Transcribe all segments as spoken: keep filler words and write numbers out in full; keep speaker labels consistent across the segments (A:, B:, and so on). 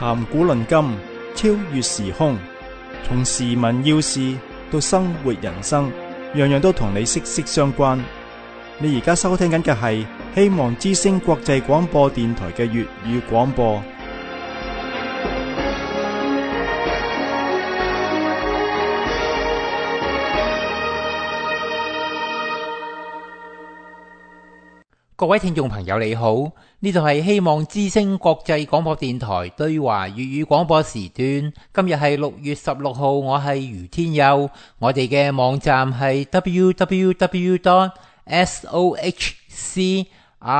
A: 談古論今，超越時空，從時聞要事到生活人生，樣樣都同你息息相關。你而家收聽緊嘅係希望之聲國際廣播電台嘅粵語廣播。
B: 各位聽眾朋友你好，呢度係希望之聲國際廣播電台對華粵語廣播時段。今日係六月十六號，我係余天佑。我哋嘅網站係 double-u double-u double-u dot sohcradio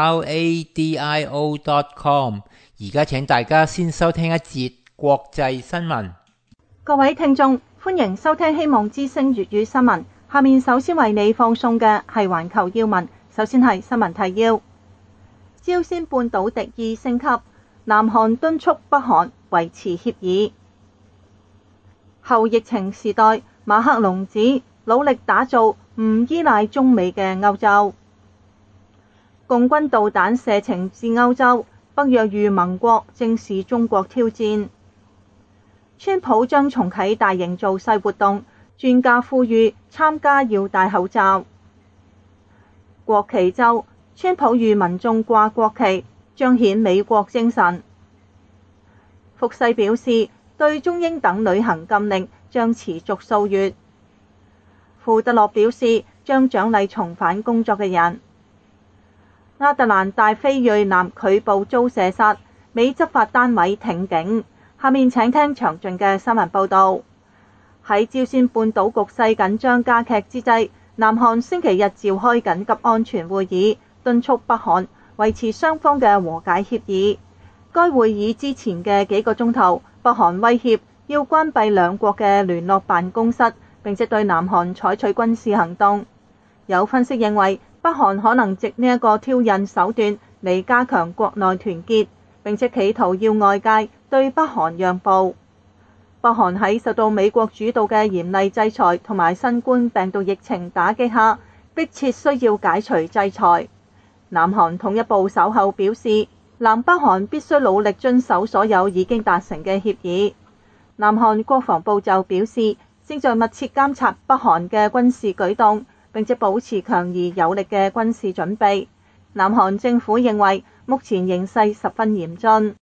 B: dot com。而家請大家先收聽一節國際新聞。
C: 各位聽眾，歡迎收聽希望之聲粵語新聞。下面首先為你放送嘅係環球要聞。首先係新聞提要：朝鮮半島敵意升級，南韓敦促北韓維持協議。後疫情時代，馬克龍指努力打造唔依賴中美嘅歐洲。共軍導彈射程至歐洲，北約與盟國正視中國挑戰。川普將重啟大型造勢活動，專家呼籲參加要戴口罩。國旗週，川普與民眾掛國旗，彰顯美國精神。福世表示，對中英等旅行禁令將持續數月。庫德洛表示，將獎勵重返工作嘅人。亞特蘭大非裔男拒捕遭射殺，美執法單位挺警。下面請聽詳盡嘅新聞報導。喺朝鮮半島局勢緊張加劇之際，南韓星期日召開緊急安全會議，敦促北韓維持雙方嘅和解協議。該會議之前嘅幾個鐘頭，北韓威脅要關閉兩國嘅聯絡辦公室，並且對南韓採取軍事行動。有分析認為，北韓可能藉呢一個挑釁手段嚟加強國內團結，並且企圖要外界對北韓讓步。北韓喺受到美國主導嘅嚴厲制裁同埋新冠病毒疫情打擊下，迫切需要解除制裁。南韓統一部稍後表示，南北韓必須努力遵守所有已經達成嘅協議。南韓國防部就表示，正在密切監察北韓嘅軍事舉動，並且保持強而有力嘅軍事準備。南韓政府認為，目前形勢十分嚴峻。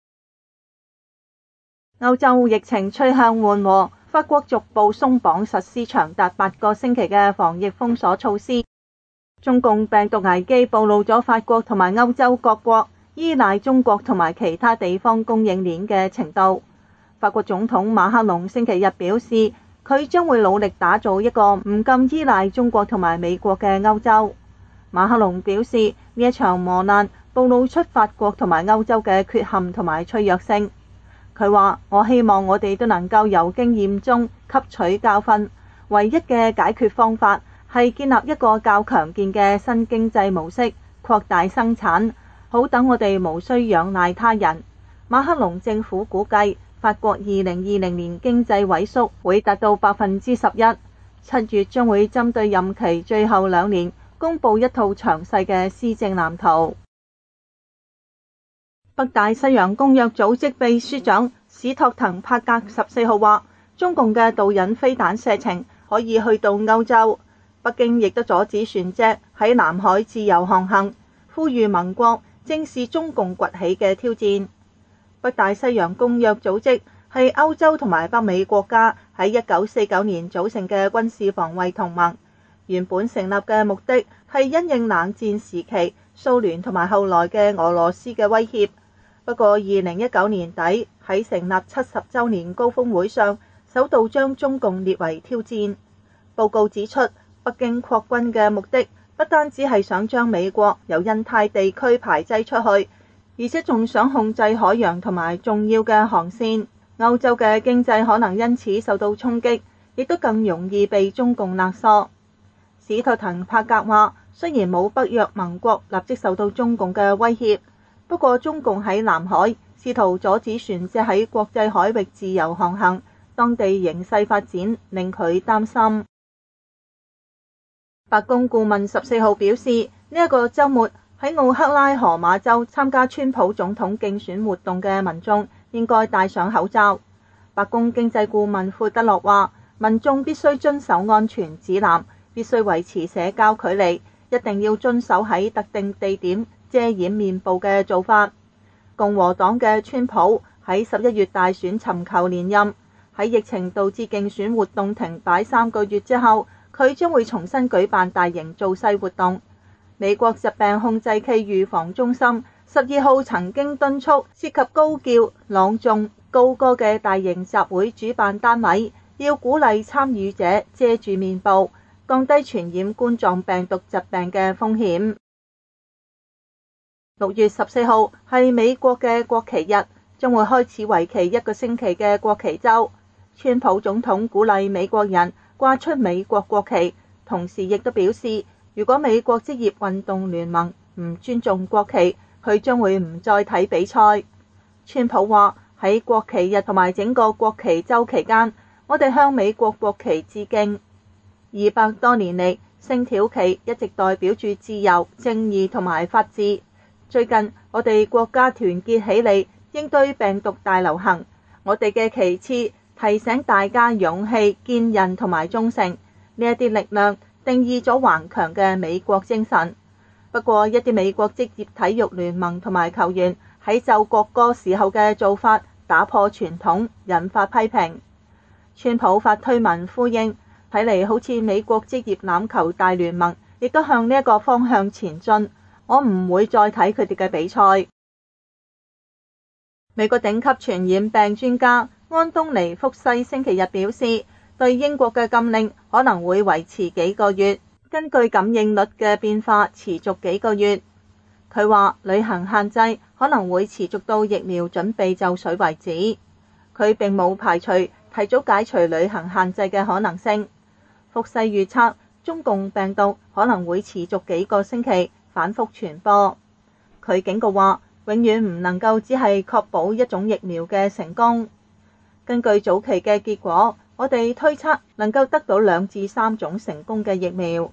C: 歐洲疫情趨向緩和，法國逐步鬆綁實施長達八個星期嘅防疫封鎖措施。中共病毒危機暴露咗法國同埋歐洲各國依賴中國同埋其他地方供應鏈嘅程度。法國總統馬克龍星期日表示，佢將會努力打造一個唔咁依賴中國同埋美國嘅歐洲。馬克龍表示，呢一場磨難暴露出法國同埋歐洲嘅缺陷同埋脆弱性。佢話：我希望我哋都能夠由經驗中吸取教訓，唯一嘅解決方法係建立一個較強健嘅新經濟模式，擴大生產，好等我哋無需仰賴他人。馬克龍政府估計，法國二零二零年經濟萎縮會達到百分之十一，七月將會針對任期最後兩年公布一套詳細嘅施政藍圖。北大西洋公約組織秘書長史托騰帕格十四號話，中共嘅導引飛彈射程可以去到歐洲，北京亦都阻止船隻喺南海自由航行，呼籲盟國正視中共崛起嘅挑戰。北大西洋公約組織係歐洲同埋北美國家喺一九四九年組成嘅軍事防衛同盟，原本成立嘅目的係因應冷戰時期蘇聯同埋後來嘅俄羅斯嘅威脅。不過，二零一九年底喺成立七十週年高峰會上，首度將中共列為挑戰。報告指出，北京擴軍嘅目的不單只係想將美國由印太地區排擠出去，而且仲想控制海洋同埋重要嘅航線。歐洲嘅經濟可能因此受到衝擊，亦都更容易被中共勒索。史托騰帕格話：雖然冇北約盟國立即受到中共嘅威脅，不過中共喺南海試圖阻止船隻喺國際海域自由航行，當地形勢發展令佢擔心。白宮顧問十四號表示，呢一個週末喺奧克拉荷馬州參加川普總統競選活動嘅民眾應該戴上口罩。白宮經濟顧問庫德洛話，民眾必須遵守安全指南，必須維持社交距離，一定要遵守喺特定地點遮掩面部嘅做法。共和黨嘅川普喺十一月大選尋求連任，喺疫情導致競選活動停擺三個月之後，佢將會重新舉辦大型造勢活動。美國疾病控制暨預防中心十二號曾經敦促涉及高叫、朗誦、高歌嘅大型集會主辦單位要鼓勵參與者遮住面部，降低傳染冠狀病毒疾病嘅風險。六月十四號係美國嘅國旗日，將會開始為期一個星期嘅國旗週。川普總統鼓勵美國人掛出美國國旗，同時亦都表示，如果美國職業運動聯盟唔尊重國旗，佢將會唔再睇比賽。川普話，喺國旗日同埋整個國旗週期間，我哋向美國國旗致敬。二百多年嚟，星條旗一直代表住自由、正義同埋法治。最近我哋國家團結起嚟應對病毒大流行，我哋嘅旗幟提醒大家勇氣、堅韌同埋忠誠，呢一啲力量定義咗頑強嘅美國精神。不過一啲美國職業體育聯盟同埋球員喺奏國歌時候嘅做法打破傳統，引發批評。川普發推文呼應，睇嚟好似美國職業欖球大聯盟亦都向呢一個方向前進。我唔會再睇佢哋嘅比賽。美國頂級傳染病專家安東尼福西星期日表示，對英國嘅禁令可能會維持幾個月，根據感染率嘅變化持續幾個月。佢話旅行限制可能會持續到疫苗準備就緒為止。佢並冇排除提早解除旅行限制嘅可能性。福西預測中共病毒可能會持續幾個星期反覆傳播。佢警告話，永遠唔能夠只係確保一種疫苗嘅成功。根據早期嘅結果，我哋推測能夠得到兩至三種成功嘅疫苗。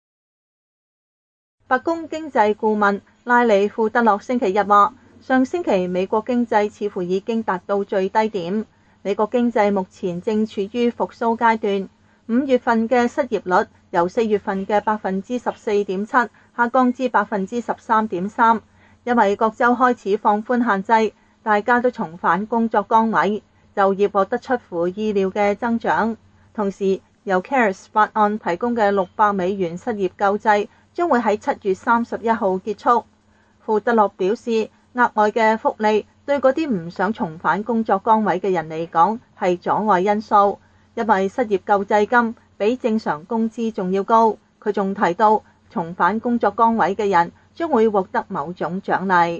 C: 白宮經濟顧問拉里庫德洛星期日話，上星期美國經濟似乎已經達到最低點，美國經濟目前正處於復甦階段。五月份嘅失業率由四月份嘅百分之十四點七下降至百分之十三點三，因為各州開始放寬限制，大家都重返工作崗位，就業獲得出乎意料嘅增長。同時，由 C A R E S 法案提供嘅六百美元失業救濟將會喺七月三十一號結束。庫德洛表示，額外嘅福利對嗰啲唔想重返工作崗位嘅人嚟講係阻礙因素。因為失業救濟金比正常工資仲要高，佢仲提到重返工作崗位嘅人將會獲得某種獎勵。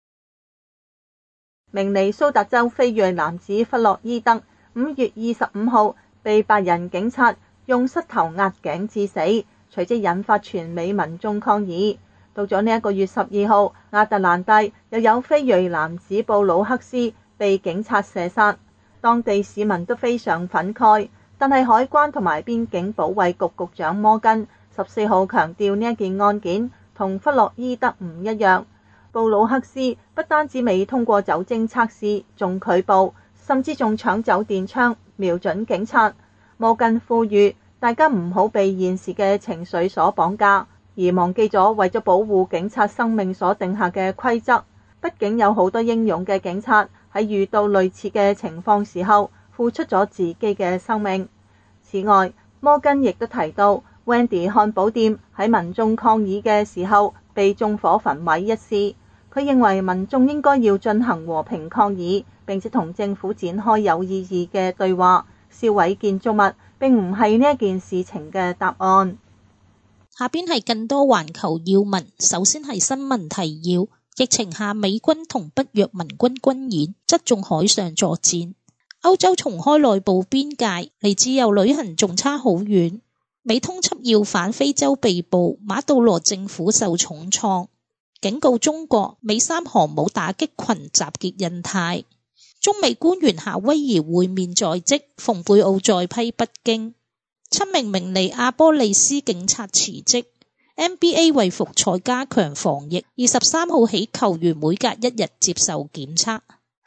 C: 明尼蘇達州非裔男子弗洛伊德五月二十五號被白人警察用膝頭壓頸致死，隨即引發全美民眾抗議。到咗呢一個月十二號，亞特蘭大又有非裔男子布魯克斯被警察射殺。當地市民都非常憤慨，但係海關同埋邊境保衛局局長摩根十四號強調呢一件案件同弗洛伊德唔一樣。布魯克斯不單止未通過酒精測試，仲拒捕，甚至仲搶走電槍瞄準警察。摩根呼籲大家唔好被現時嘅情緒所綁架，而忘記咗為咗保護警察生命所定下嘅規則。畢竟有好多英勇嘅警察喺遇到類似嘅情況時候付出咗自己嘅生命。此外，摩根亦都提到 Wendy 漢堡店喺民眾抗議嘅時候被縱火焚毀一事。佢認為民眾應該要進行和平抗議，並且同政府展開有意義嘅對話。燒毀建築物並唔係呢一件事情嘅答案。
D: 下邊係更多環球要聞，首先係新聞提要。疫情下，美軍同北約盟軍軍演，側重海上作戰。歐洲重開內部邊界，離自由旅行仲差好遠。美通緝要犯非洲被捕，馬杜羅政府受重創。警告中國，美三航母打擊群集結印太。中美官員夏威夷會面在即，蓬佩奧再批北京。七名明尼阿波利斯警察辭職。N B A 為復賽加強防疫，二十三號起球員每隔一日接受檢測。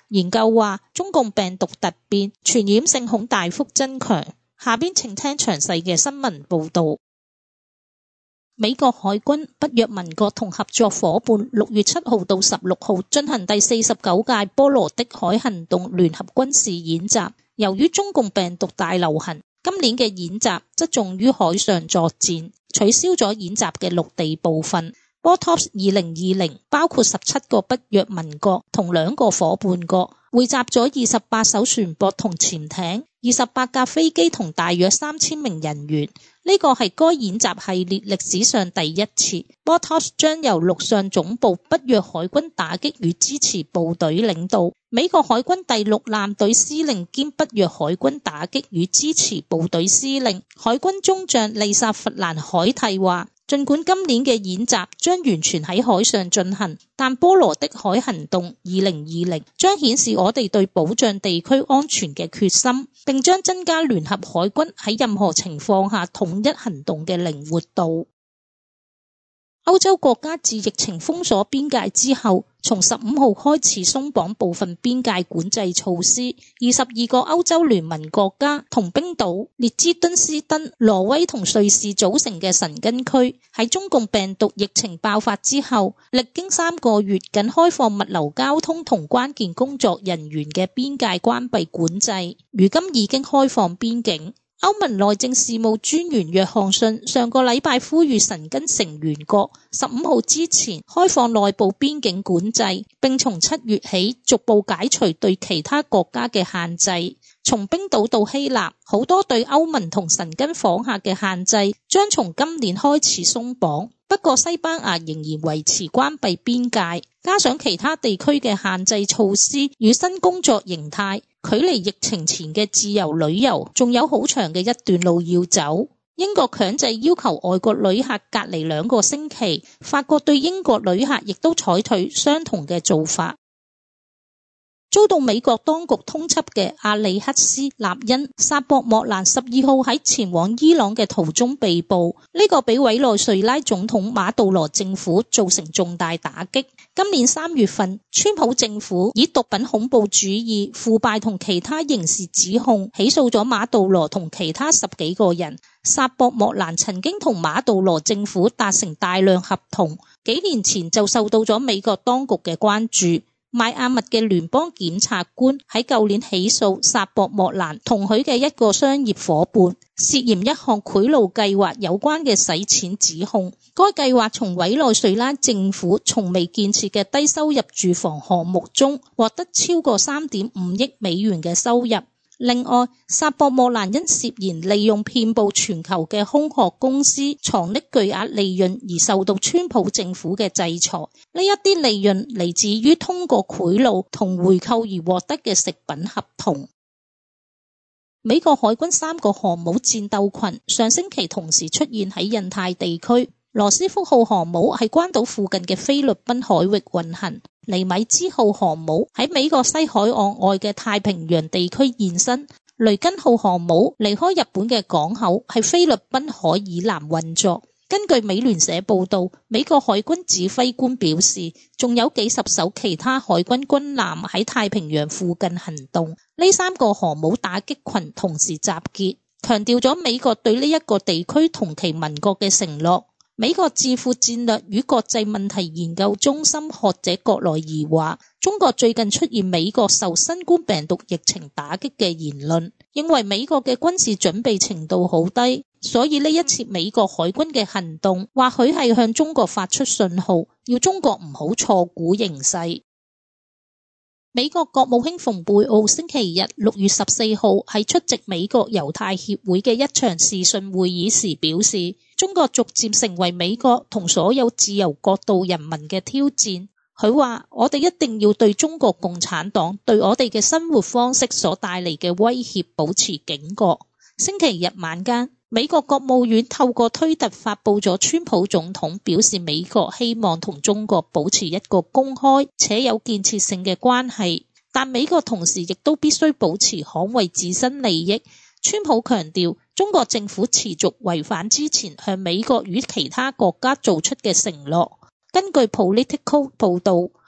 D: 研究話中共病毒突變，傳染性恐大幅增強。下邊請聽詳細嘅新聞報道。美國海軍、北約盟國同合作夥伴六月七號到十六號進行第四十九屆波羅的海行動聯合軍事演習。由於中共病毒大流行，今年嘅演習側重於海上作戰，取消咗演習嘅陸地部分。波 T O P S 二零二零包括十七個北約盟國同兩個夥伴國，匯集咗二十八艘船舶同潛艇、二十八架飛機同大約三千名人員。呢個係該演習系列歷史上第一次。波 T O P S 將由陸上總部北約海軍打擊與支持部隊領導。美國海軍第六艦隊司令兼北約海軍打擊與支持部隊司令海軍中將利薩弗蘭海蒂話，儘管今年嘅演習將完全喺海上進行，但波羅的海行動二零二零將顯示我哋對保障地區安全嘅決心，並將增加聯合海軍喺任何情況下統一行動嘅靈活度。歐洲國家自疫情封鎖邊界之後，從十五號開始鬆綁部分邊界管制措施。二十二個歐洲聯盟國家同冰島、列支敦斯登、挪威同瑞士組成嘅申根區，喺中共病毒疫情爆發之後，歷經三個月僅開放物流交通同關鍵工作人員嘅邊界關閉管制，如今已經開放邊境。歐盟內政事務專員約翰遜上個禮拜呼籲申根成員國十五號之前開放內部邊境管制，並從七月起逐步解除對其他國家嘅限制。從冰島到希臘，好多對歐盟同申根訪客嘅限制將從今年開始鬆綁。不過西班牙仍然維持關閉邊界，加上其他地區嘅限制措施與新工作形態，距離疫情前嘅自由旅遊仲有好長嘅一段路要走。英國強制要求外國旅客隔離兩個星期，法國對英國旅客亦都採取相同嘅做法。遭到美國當局通緝嘅阿里克斯納恩薩博莫蘭十二號喺前往伊朗嘅途中被捕，呢、這個俾委內瑞拉總統馬杜羅政府造成重大打擊。今年三月份，川普政府以毒品恐怖主義、腐敗同其他刑事指控起訴咗馬杜羅同其他十幾個人。薩博莫蘭曾經同馬杜羅政府達成大量合同，幾年前就受到咗美國當局嘅關注。邁阿密嘅聯邦檢察官喺舊年起訴薩博莫蘭同佢嘅一個商業夥伴，涉嫌一項賄賂計劃有關嘅洗錢指控。該計劃從委內瑞拉政府從未建設嘅低收入住房項目中獲得超過 三點五億美元嘅收入。另外，薩博莫蘭因涉嫌利用遍佈全球嘅空殼公司藏匿巨額利潤而受到川普政府嘅制裁。呢一啲利潤嚟自於通過賄賂同回扣而獲得嘅食品合同。美國海軍三個航母戰鬥群上星期同時出現喺印太地區。羅斯福號航母喺關島附近嘅菲律賓海域運行，尼米茲號航母喺美國西海岸外嘅太平洋地區現身，雷根號航母離開日本嘅港口喺菲律賓海以南運作。根據美聯社報道，美國海軍指揮官表示，仲有幾十艘其他海軍軍艦喺太平洋附近行動。呢三個航母打擊群同時集結，強調咗美國對呢一個地區同其盟國嘅承諾。美國智庫戰略與國際問題研究中心學者葛萊儀話，中國最近出現美國受新冠病毒疫情打擊嘅言論，認為美國嘅軍事準備程度好低，所以呢一次美國海軍嘅行動或許係向中國發出信號，要中國唔好錯估形勢。美國國務卿蓬佩奧星期日六月十四號喺出席美國猶太協會嘅一場視訊會議時表示，中國逐漸成為美國同所有自由國度人民嘅挑戰。佢話，我哋一定要對中國共產黨對我哋嘅生活方式所帶嚟嘅威脅保持警覺。星期日晚間，美國國務院透過推特發佈咗川普總統表示美國希望同中國保持一個公開且有建設性嘅關係，但美國同時亦都必須保持捍衛自身利益。川普強調，中國政府持續違反之前向美國與其他國家做出嘅承諾。根據 Politico 報道，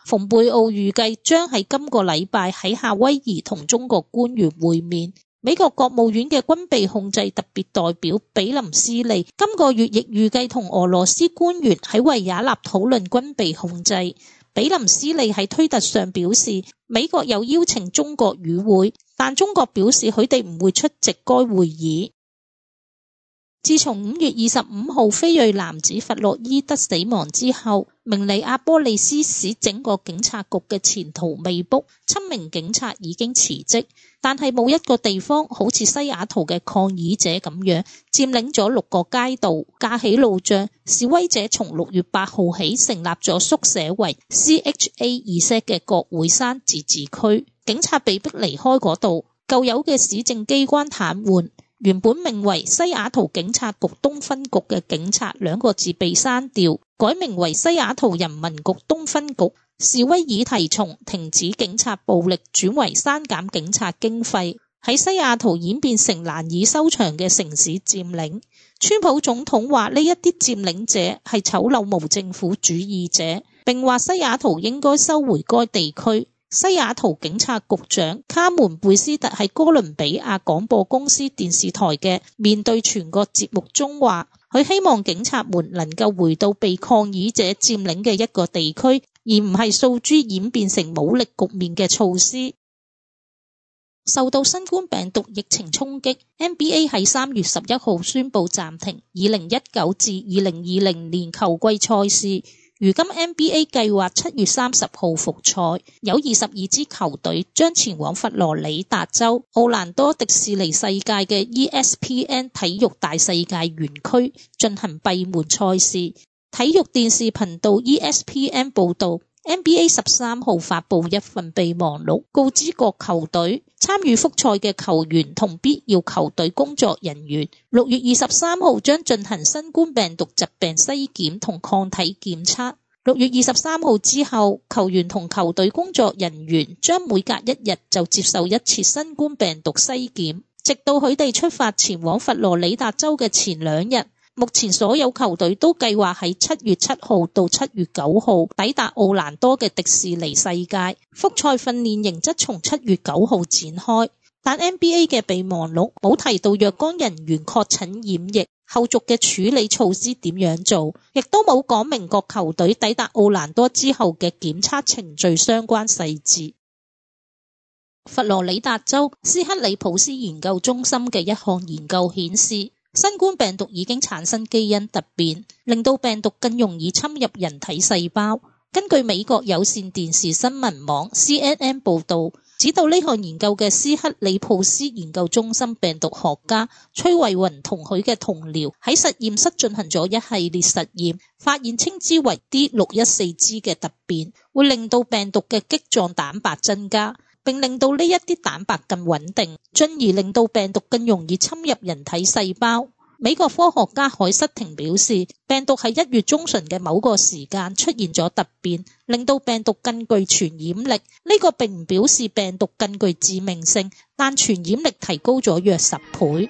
D: 蓬佩奧預計將喺今個禮拜喺夏威夷同中國官員會面。美國國務院嘅軍備控制特別代表比林斯利今個月亦預計同俄羅斯官員喺維也納討論軍備控制。比林斯利喺推特上表示，美國有邀請中國與會，但中國表示佢哋唔會出席該會議。自從五月二十五號非裔男子弗洛伊德死亡之後，明尼阿波利斯市整個警察局嘅前途未卜，七名警察已經辭職，但係冇一個地方好似西雅圖嘅抗議者咁樣佔領咗六個街道，架起路障。示威者從六月八號起成立咗縮寫為 C H A Z 嘅國會山自治區，警察被迫離開嗰度，舊有嘅市政機關癱瘓。原本名為西雅圖警察局東分局嘅警察兩個字被刪掉，改名為西雅圖人民局東分局。示威議題從停止警察暴力轉為刪減警察經費，喺西雅圖演變成難以收場嘅城市佔領。川普總統話呢一啲佔領者係醜陋無政府主義者，並話西雅圖應該收回該地區。西雅圖警察局長卡門貝斯特喺哥倫比亞廣播公司電視台嘅面對全國節目中話，佢希望警察們能夠回到被抗議者佔領嘅一個地區，而唔係訴諸演變成武力局面嘅措施。受到新冠病毒疫情衝擊， N B A 喺三月十一號宣布暫停二零一九至二零二零年球季賽事。如今 N B A 計劃七月三十號復賽，有二十二支球隊將前往佛羅里達州奧蘭多迪士尼世界嘅 E S P N 體育大世界園區進行閉門賽事。體育電視頻道 E S P N 報道， N B A 十三號發佈一份備忘錄，告知各球隊參與復賽嘅球員同必要球隊工作人員，六月二十三號將進行新冠病毒疾病篩檢同抗體檢測。六月二十三號之後，球員同球隊工作人員將每隔一日就接受一次新冠病毒篩檢，直到佢哋出發前往佛羅里達州嘅前兩日。目前所有球隊都計劃喺七月七號到七月九號抵達奧蘭多嘅迪士尼世界，復賽訓練營則從七月九號展開。但 N B A 嘅備忘錄冇提到若干人員確診染疫後續嘅處理措施點樣做，亦都冇講明各球隊抵達奧蘭多之後嘅檢測程序相關細節。佛羅里達州斯克里普斯研究中心嘅一項研究顯示，新冠病毒已經產生基因突變，令到病毒更容易侵入人體細胞。根據美國有線電視新聞網 C N N 報道，指導呢項研究嘅斯克里普斯研究中心病毒學家崔慧雲同佢嘅同僚喺實驗室進行咗一系列實驗，發現稱之為 D 六一四 G 嘅突變會令到病毒嘅棘狀蛋白增加，並令到呢一啲蛋白更穩定，進而令到病毒更容易侵入人體細胞。美國科學家海瑟廷表示，病毒喺一月中旬嘅某個時間出現咗突變，令到病毒更具傳染力。呢個並唔表示病毒更具致命性，但傳染力提高咗約十倍。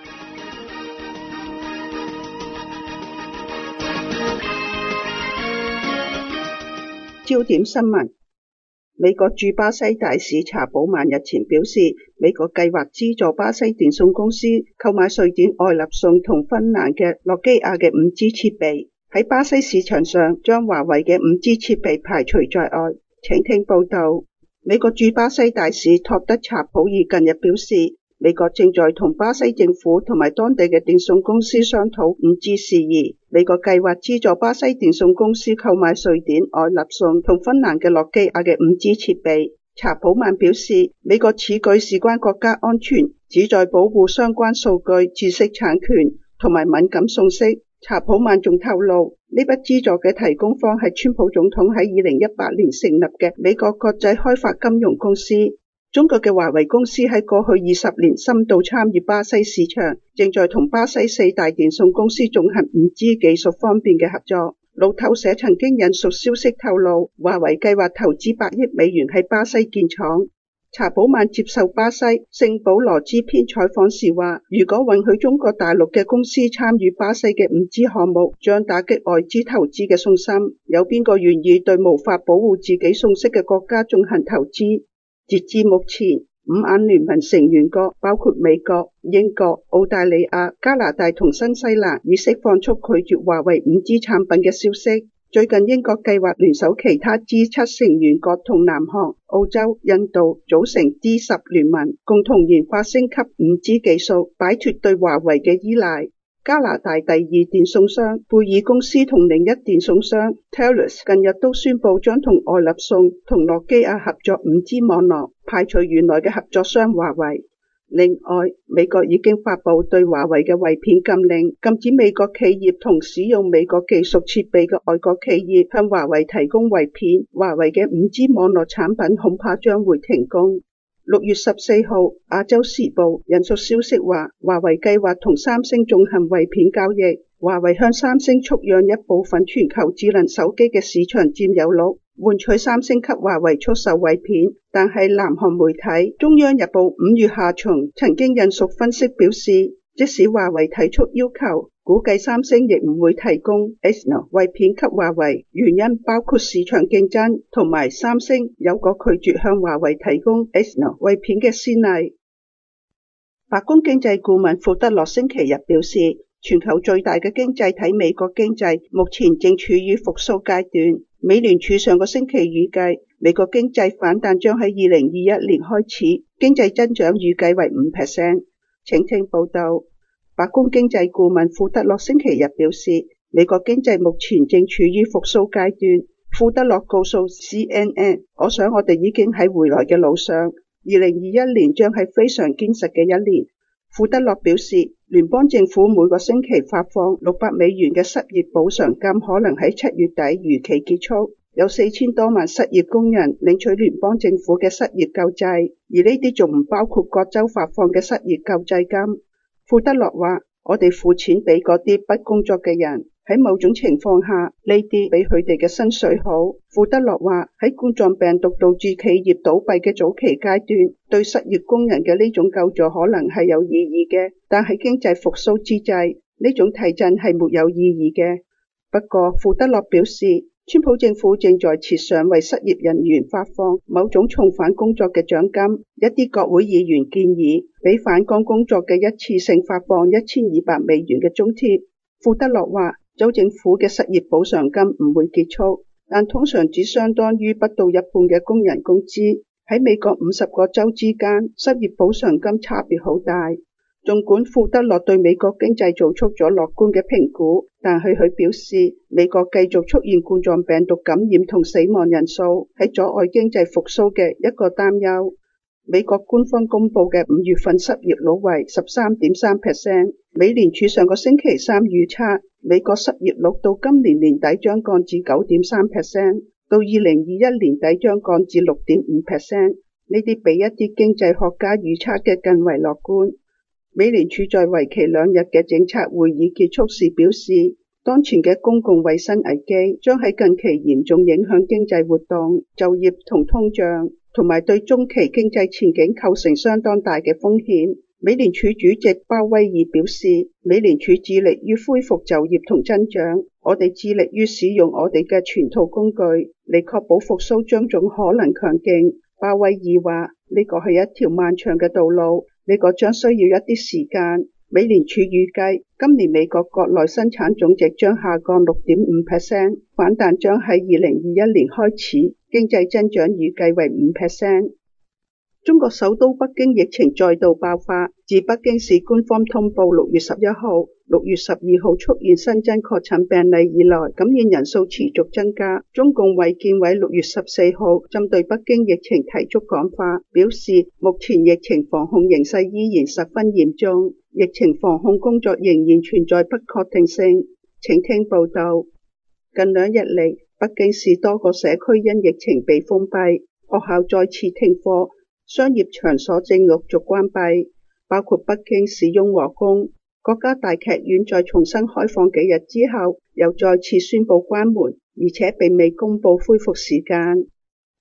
E: 焦點新聞。美國駐巴西大使查寶曼日前表示，美國計劃資助巴西電信公司購買瑞典愛立信同芬蘭嘅諾基亞嘅 五 G 設備，喺巴西市場上將華為嘅 五 G 設備排除在外。請聽報道。美國駐巴西大使托德查普爾近日表示，美國正在同巴西政府同埋當地嘅電信公司商討 五 G 事宜。美國計劃資助巴西電信公司購買瑞典愛立信同芬蘭嘅諾基亞嘅 五 G 設備。查普曼表示，美國此舉事關國家安全，旨在保護相關數據、知識產權同埋敏感信息。查普曼仲透露，呢筆資助嘅提供方係川普總統喺二零一八年成立嘅美國國際開發金融公司。中國嘅華為公司喺過去二十年深度參與巴西市場，正在同巴西四大電信公司進行 五 G 技術方面嘅合作。路透社曾經引述消息透露，華為計劃投資百億美元喺巴西建廠。 查寶曼接受巴西聖保羅支篇採訪時話，如果允許中國大陸嘅公司參與巴西嘅五 G 項目，將打擊外資投資嘅信心。有邊個願意對無法保護自己信息嘅國家進行投資？截至目前，五眼聯盟成員國包括美國、英國、澳大利亞、加拿大同新西蘭已釋放出拒絕華為五 G 產品嘅消息。最近英國計劃聯手其他 G 七 成員國同南韓、澳洲、印度組成 D 十 聯盟，共同研發升級五 G 技術，擺脫對華為嘅依賴。加拿大第二電信商貝爾公司同另一電信商 Telus 近日都宣布將同愛立信同諾基亞合作 五 G 網絡，排除原來嘅合作商華為。另外，美國已經發布對華為嘅圍片禁令，禁止美國企業同使用美國技術設備嘅外國企業向華為提供圍片。華為嘅 五 G 網絡產品恐怕將會停工。六月十四號，亞洲時報引述消息話，華為計劃同三星進行圍片交易。華為向三星出讓一部分全球智能手機嘅市場佔有率，換取三星給華為出售圍片。但係南韓媒體中央日報五月下旬曾經引述分析表示，即使華為提出要求，估計三星亦唔會提供 E S N O 圍片給華為，原因包括市場競爭同埋三星有個拒絕向華為提供 E S N O 圍片嘅先例。白宮經濟顧問庫德洛星期日表示，全球最大嘅經濟體美國經濟目前正處於復甦階段。美聯儲上個星期預計美國經濟反彈將喺二零二一年開始，經濟增長預計為 百分之五。請聽報道。白宮經濟顧問庫德洛星期日表示，美國經濟目前正處於復甦階段。庫德洛告訴 C N N， 我想我哋已經喺回來嘅路上，二零二一年將係非常堅實嘅一年。庫德洛表示，聯邦政府每個星期發放六百美元嘅失業補償金可能喺七月底如期結束，有四千多萬失業工人領取聯邦政府嘅失業救濟，而呢啲仲唔包括各州發放嘅失業救濟金。庫德洛話，我哋付錢俾嗰啲不工作嘅人，喺某種情況下，呢啲比佢哋嘅薪水好。庫德洛話，喺冠狀病毒導致企業倒閉嘅早期階段，對失業工人嘅呢種救助可能係有意義嘅，但喺經濟復甦之際，呢種提振係沒有意義嘅。不過，庫德洛表示，川普政府正在設想為失業人員發放某種重返工作嘅獎金。一啲國會議員建議俾返崗工作嘅一次性發放一千二百美元嘅津貼。庫德洛話，州政府嘅失業補償金唔會結束，但通常只相當於不到一半嘅工人工資。喺美國五十個州之間，失業補償金差別好大。儘管庫德洛對美國經濟做出咗樂觀嘅評估，但係佢表示，美國繼續出現冠狀病毒感染同死亡人數係阻礙經濟復甦嘅一個擔憂。美國官方公佈嘅五月份失業率為 十三點三 percent。美聯儲上個星期三預測，美國失業率到今年年底將降至 九點三 percent， 到二零二一年底將降至 六點五 percent。 呢啲比一啲經濟學家預測嘅更為樂觀。美聯儲在為期兩日嘅政策會議結束時表示，當前嘅公共衛生危機將喺近期嚴重影響經濟活動、就業同通脹，同埋對中期經濟前景構成相當大嘅風險。美聯儲主席鮑威爾表示，美聯儲致力於恢復就業同增長，我哋致力於使用我哋嘅全套工具嚟確保復甦將盡可能強勁。鮑威爾話，呢個係一條漫長嘅道路。呢個將需要一啲時間。美聯儲預計今年美國國內生產總值將下降 六點五 percent， 反彈將喺二零二一年開始，經濟增長預計為 百分之五。中國首都北京疫情再度爆發，自北京市官方通報六月十一號、六月十二號出現新增確診病例以來，感染人數持續增加。中共衛健委六月十四號針對北京疫情提出講話，表示目前疫情防控形勢依然十分嚴重，疫情防控工作仍然存在不確定性。請聽報道。近兩日嚟，北京市多個社區因疫情被封閉，學校再次停課，商業場所正陸續關閉，包括北京市雍和宮。國家大劇院在重新開放幾日之後，又再次宣布關門，而且並未公布恢復時間。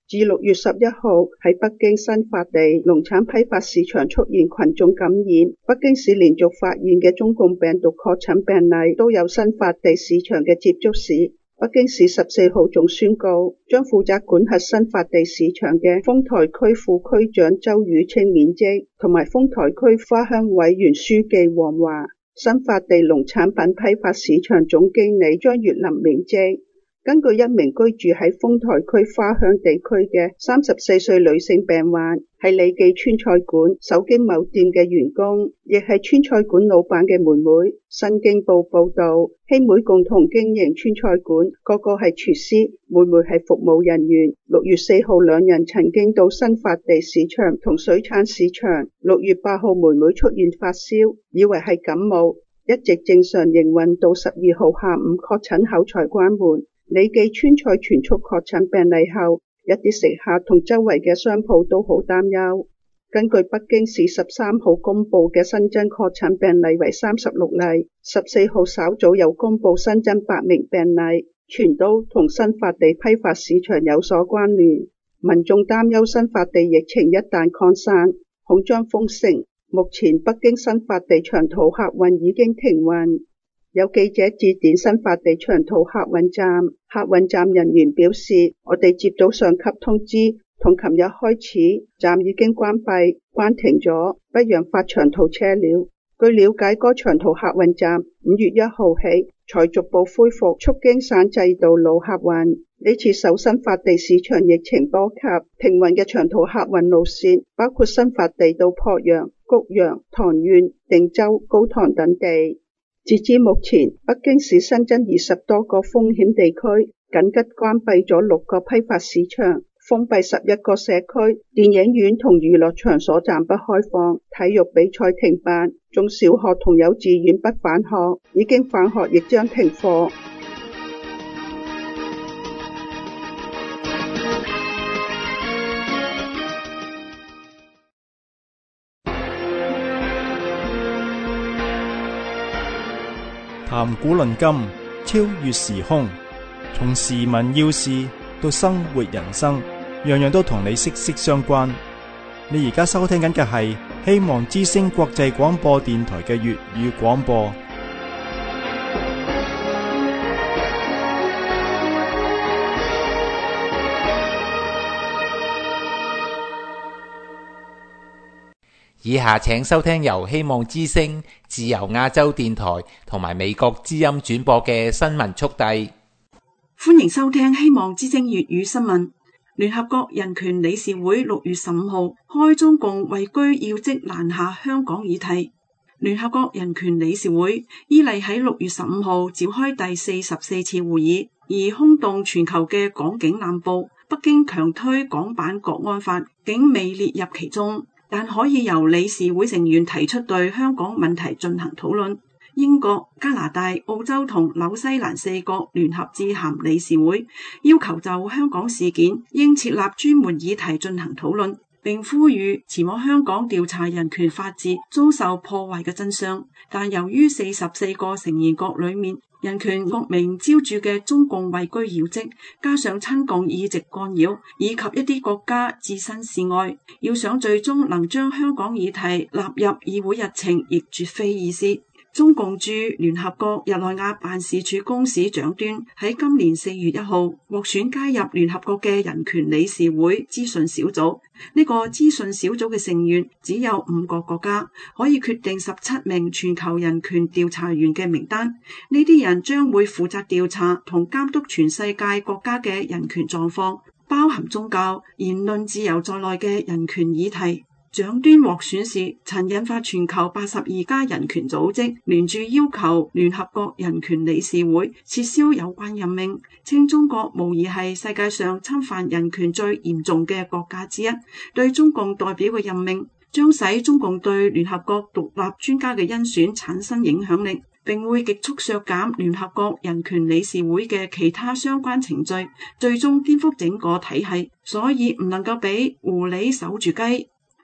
E: 至六月十一號喺北京新發地農產批發市場出現群眾感染，北京市連續發現嘅中共病毒確診病例都有新發地市場嘅接觸史。北京市十四號仲宣告，將負責管轄新發地市場嘅豐台區副區長周宇清免職，同埋豐台區花鄉委員書記黃華，新發地農產品批發市場總經理張月林免職。根據一名居住喺豐台區花鄉地區嘅三十四歲女性病患，係李記川菜館手機某店嘅員工，亦係川菜館老闆嘅妹妹。新京報報道，兄妹共同經營川菜館，個個係廚師，妹妹係服務人員。六月四號，兩人曾經到新發地市場同水產市場。六月八號，妹妹出現發燒，以為係感冒，一直正常營運到十二號下午確診後才關門。李記川菜全速確診病例後，一啲食客同周圍嘅商鋪都好擔憂。根據北京市十三號公布嘅新增確診病例為三十六例，十四號稍早又公布新增八名病例，全都同新發地批發市場有所關聯。民眾擔憂新發地疫情一旦擴散，恐將封城。目前北京新發地長途客運已經停運。有記者致電新發地長途客運站，客運站人員表示，我哋接到上級通知，同琴日開始，站已經關閉，關停咗，不讓發長途車了。據了解，該長途客運站五月一號起才逐步恢復促京省際道路客運。呢次受新發地市場疫情波及，停運嘅長途客運路線包括新發地到鄱陽、谷陽、唐縣、定州、高唐等地。截至目前，北京市新增二十多個風險地區，緊急關閉咗六個批發市場，封閉十一個社區，電影院同娛樂場所暫不開放，體育比賽停辦，中小學同幼稚園不返學，已經返學亦將停課。
A: 談古論今，超越時空，從時聞要事到生活人生，樣樣都同你息息相關。你而家收聽緊嘅係希望之聲國際廣播電台嘅粵語廣播。
B: 以下請收聽由希望之聲、自由亞洲電台同埋美國之音轉播嘅新聞速遞。
F: 歡迎收聽希望之聲粵語新聞。聯合國人權理事會六月十五號開中共位居要職難下香港議題。聯合國人權理事會依例喺六月十五號召開第四十四次會議，而轟動全球嘅港警濫捕，北京強推港版國安法，竟未列入其中。但可以由理事會成員提出對香港問題進行討論。英國、加拿大、澳洲同紐西蘭四國聯合致函理事會，要求就香港事件應設立專門議題進行討論，並呼籲前往香港調查人權法治遭受破壞嘅真相。但由於四十四個成員國裏面人權惡名昭著嘅中共位居要職，加上親共議席干擾，以及一啲國家置身事外，要想最終能將香港議題納入議會日程，亦絕非易事。中共駐聯合國日內瓦辦事處公使長端喺今年四月一號獲選加入聯合國嘅人權理事會資訊小組。呢個資訊小組嘅成員只有五個國家，可以決定十七名全球人權調查員嘅名單。呢啲人將會負責調查同監督全世界國家嘅人權狀況，包含宗教、言論自由在內嘅人權議題。長端獲選時曾引發全球八十二家人權組織聯署要求聯合國人權理事會撤銷有關任命，稱中國無疑係世界上侵犯人權最嚴重嘅國家之一。對中共代表嘅任命將使中共對聯合國獨立專家嘅甄選產生影響力，並會極速削減聯合國人權理事會嘅其他相關程序，最終顛覆整個體系。所以唔能夠俾狐狸守住雞。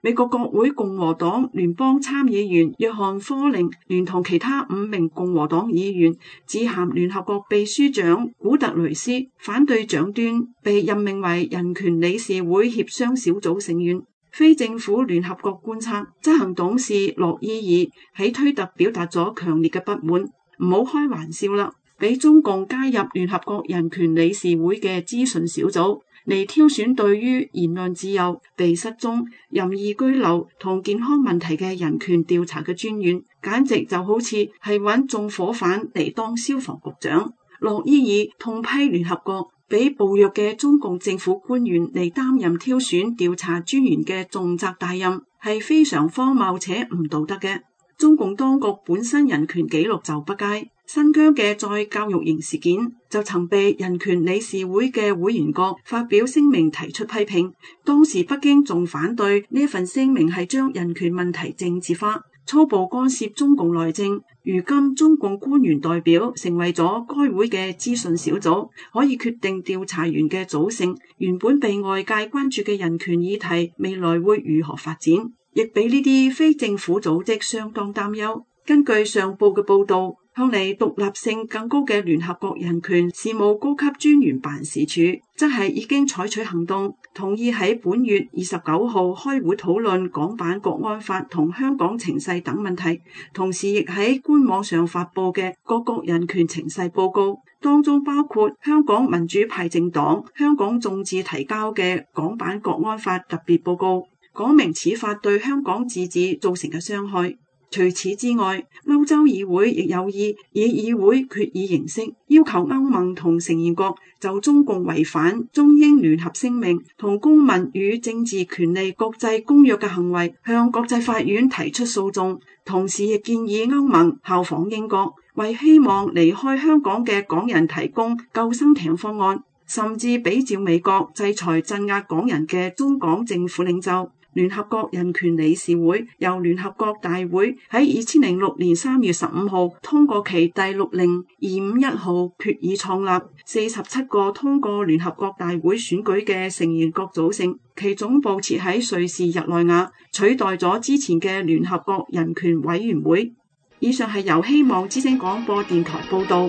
F: 美國國會共和黨聯邦參議員約翰科寧聯同其他五名共和黨議員致函聯合國秘書長古特雷斯，反對蔣端被任命為人權理事會協商小組成員。非政府聯合國觀察執行董事洛伊爾喺推特表達咗強烈嘅不滿，唔好開玩笑啦，俾中共加入聯合國人權理事會嘅諮詢小組嚟挑選對於言論自由、被失蹤、任意居留同健康問題嘅人權調查嘅專員，簡直就好似係揾縱火犯嚟當消防局長。洛伊爾痛批聯合國俾暴虐嘅中共政府官員嚟擔任挑選調查專員嘅重責大任，係非常荒謬且唔道德嘅。中共當局本身人權紀錄就不佳，新疆嘅再教育營事件就曾被人權理事會嘅會員國發表聲明提出批評，當時北京仲反對呢份聲明係將人權問題政治化，粗暴干涉中共內政。如今中共官員代表成為咗該會嘅諮詢小組，可以決定調查員嘅組成。原本被外界關注嘅人權議題未來會如何發展，亦俾呢啲非政府組織相當擔憂。根據上報嘅報道，向嚟獨立性更高嘅聯合國人權事務高級專員辦事處則係已經採取行動，同意喺本月二十九號開會討論港版國安法同香港情勢等問題，同時亦喺官網上發佈嘅各國人權情勢報告，當中包括香港民主派政黨香港眾志提交嘅港版國安法特別報告，講明此法對香港自治造成嘅傷害。除此之外，歐洲議會亦有意以議會決議形式要求歐盟同成員國就中共違反中英聯合聲明同公民與政治權利國際公約嘅行為向國際法院提出訴訟，同時亦建議歐盟效仿英國，為希望離開香港嘅港人提供救生艇方案，甚至比照美國制裁鎮壓港人嘅中港政府領袖。聯合國人權理事會由聯合國大會喺二千零六年三月十五號通過其第六零二五一號決議創立，四十七個通過聯合國大會選舉嘅成員國組成，其總部設喺瑞士日內瓦，取代咗之前嘅聯合國人權委員會。以上係由希望之聲廣播電台報道。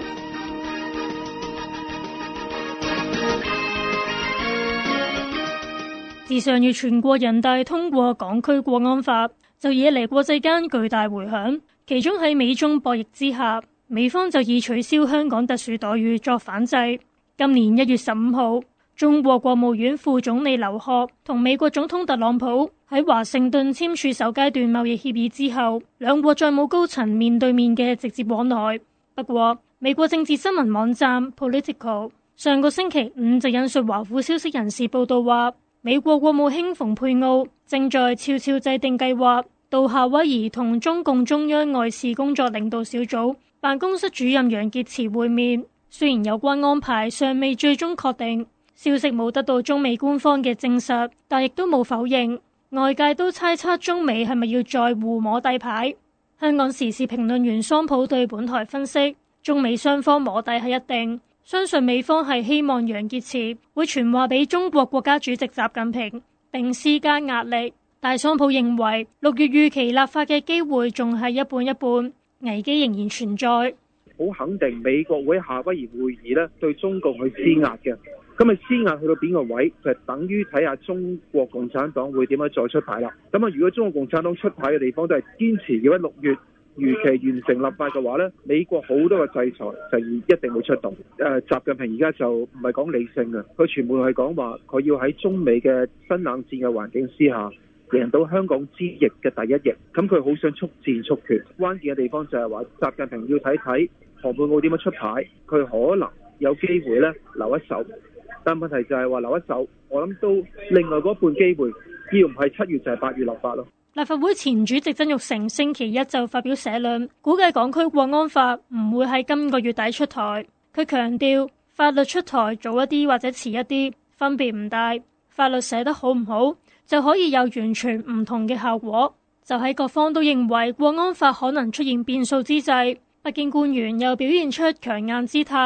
G: 自上月全國人大通過港區國安法，就惹嚟國際間巨大迴響。其中喺美中博弈之下，美方就以取消香港特殊待遇作反制。今年一月十五號，中國國務院副總理劉鶴同美國總統特朗普喺華盛頓簽署首階段貿易協議之後，兩國再冇高層面對面嘅直接往來。不過，美國政治新聞網站 Political 上個星期五就引述華府消息人士報道話，美國國務卿蓬佩奧正在悄悄制定計劃，到夏威夷同中共中央外事工作領導小組辦公室主任楊潔篪會面。雖然有關安排尚未最終確定，消息冇得到中美官方嘅證實，但亦都冇否認。外界都猜測中美係咪要再互摸底牌。香港時事評論員桑普對本台分析，中美雙方摸底係一定。相信美方係希望楊潔篪會傳話俾中國國家主席習近平，並施加壓力。但桑普認為六月預期立法嘅機會仲係一半一半，危機仍然存在。
H: 好肯定美國會喺夏威夷會議咧對中共去施壓嘅，咁啊施壓去到邊個位就係等於睇下中國共產黨會點樣再出牌啦。咁啊如果中國共產黨出牌嘅地方都係堅持要喺六月如期完成立法嘅話呢，美國好多嘅制裁就一定會出動。誒，習近平而家就唔係講理性嘅，佢全部係講話佢要喺中美嘅新冷戰嘅環境之下贏到香港之役嘅第一役。咁佢好想速戰速決。關鍵嘅地方就係話習近平要睇睇蓬佩奧點樣出牌，佢可能有機會呢留一手。但問題就係話留一手，我諗都另外嗰半機會，要唔係七月就係八月立法咯。
G: 立法會前主席曾鈺成星期一就發表社論，估計港區國安法唔會喺今個月底出台。佢強調法律出台早一啲或者遲一啲分別唔大，法律寫得好唔好就可以有完全唔同嘅效果。就喺各方都認為國安法可能出現變數之際，北京官員又表現出強硬姿態，